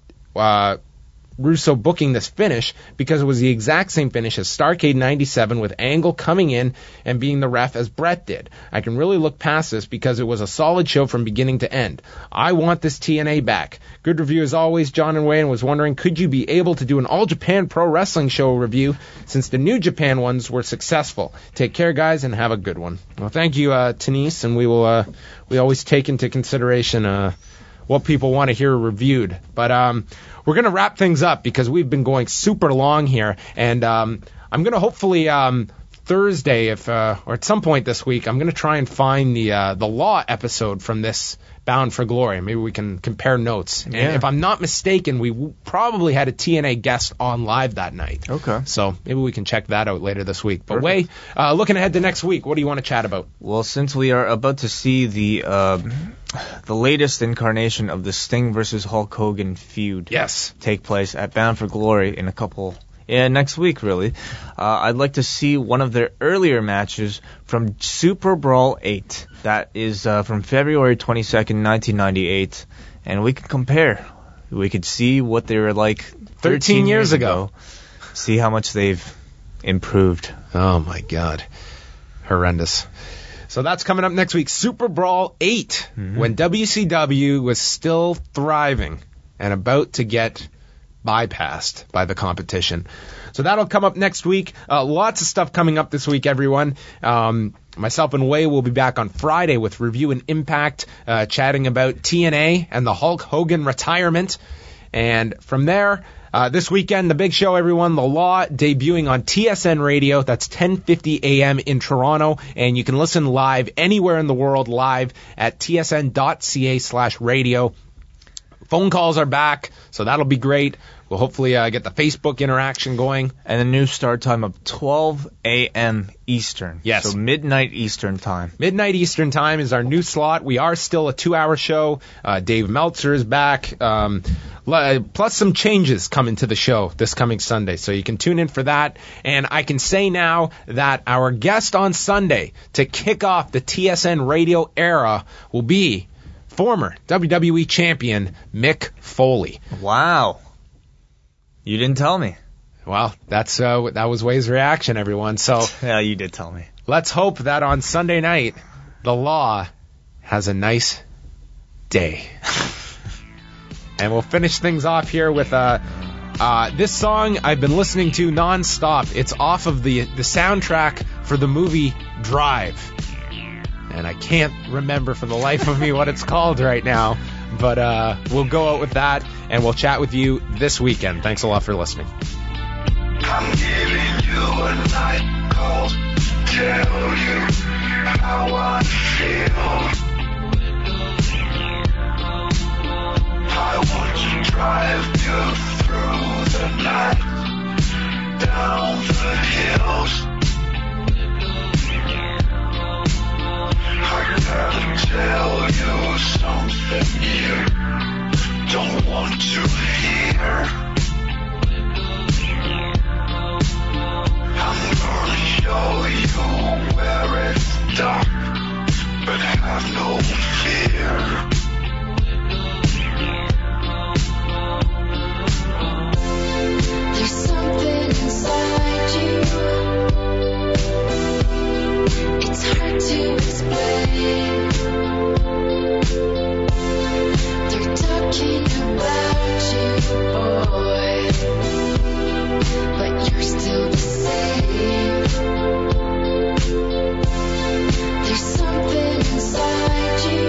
uh, Russo booking this finish because it was the exact same finish as Starrcade ninety-seven with Angle coming in and being the ref as Brett did. I can really look past this because it was a solid show from beginning to end. I want this T N A back. Good review as always. John and Wayne was wondering, could you be able to do an All Japan Pro Wrestling show review since the New Japan ones were successful? Take care, guys, and have a good one. Well, thank you, uh, Denise, and we will uh, we always take into consideration uh, what people want to hear reviewed. But um, we're going to wrap things up because we've been going super long here, and um, I'm going to hopefully um, Thursday, if uh, or at some point this week, I'm going to try and find the uh, the Law episode from this Bound for Glory. Maybe we can compare notes. Yeah. And if I'm not mistaken, we w- probably had a T N A guest on live that night. Okay. So maybe we can check that out later this week. But Way, uh, looking ahead to next week, what do you want to chat about? Well, since we are about to see the uh, the latest incarnation of the Sting versus Hulk Hogan feud, yes, take place at Bound for Glory in a couple. Yeah, next week, really. Uh, I'd like to see one of their earlier matches from Super Brawl eight. That is uh, from February twenty-second, nineteen ninety-eight. And we can compare. We could see what they were like thirteen, thirteen years years ago. ago. See how much they've improved. Oh, my God. Horrendous. So that's coming up next week. Super Brawl eight, mm-hmm. when W C W was still thriving and about to get bypassed by the competition. So that'll come up next week. Uh, lots of stuff coming up this week, everyone. Um, myself and Way will be back on Friday with Review and Impact, uh, chatting about T N A and the Hulk Hogan retirement. And from there, uh, this weekend, the big show, everyone, The Law, debuting on T S N Radio. That's ten fifty a.m. in Toronto. And you can listen live anywhere in the world, live at tsn.ca slash radio. Phone calls are back, so that'll be great. We'll hopefully uh, get the Facebook interaction going. And a new start time of twelve a.m. Eastern. Yes. So midnight Eastern time. Midnight Eastern time is our new slot. We are still a two-hour show. Uh, Dave Meltzer is back. Um, plus some changes coming to the show this coming Sunday, so you can tune in for that. And I can say now that our guest on Sunday to kick off the T S N radio era will be former W W E champion Mick Foley. Wow. You didn't tell me. Well, that's uh, that was Way's reaction, everyone. So yeah, you did tell me. Let's hope that on Sunday night, the Law has a nice day. And we'll finish things off here with uh, uh, this song I've been listening to nonstop. It's off of the the soundtrack for the movie Drive. And I can't remember for the life of me what it's called right now. But uh, we'll go out with that, and we'll chat with you this weekend. Thanks a lot for listening. I'm giving you a night call to tell you how I feel. I want to drive you through the night, down the hills. have no fear. There's something inside you. It's hard to explain. They're talking about you, boy, but you're still the same. There's something inside you.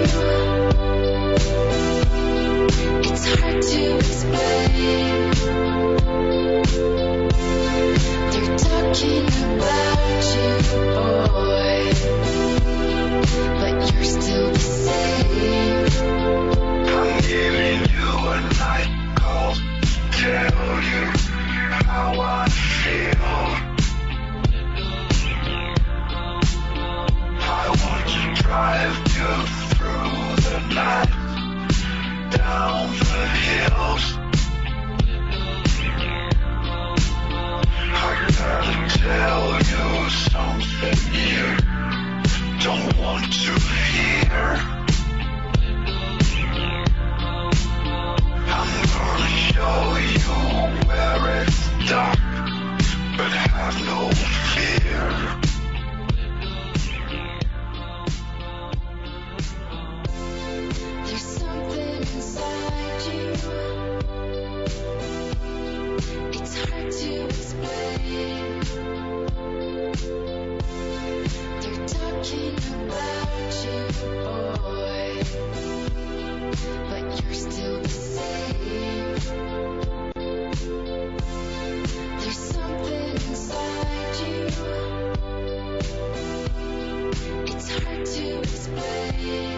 It's hard to explain. They're talking about you, boy, but you're still the same. I'm giving you a night call to tell you how I feel. I want to drive you through the night, down the hills. I gotta tell you something you don't want to hear. I'm gonna show you where it's dark, but have no fear. There's something inside you. It's hard to explain. They're talking about you, boy, but you're still the same. There's something inside you. It's hard to explain.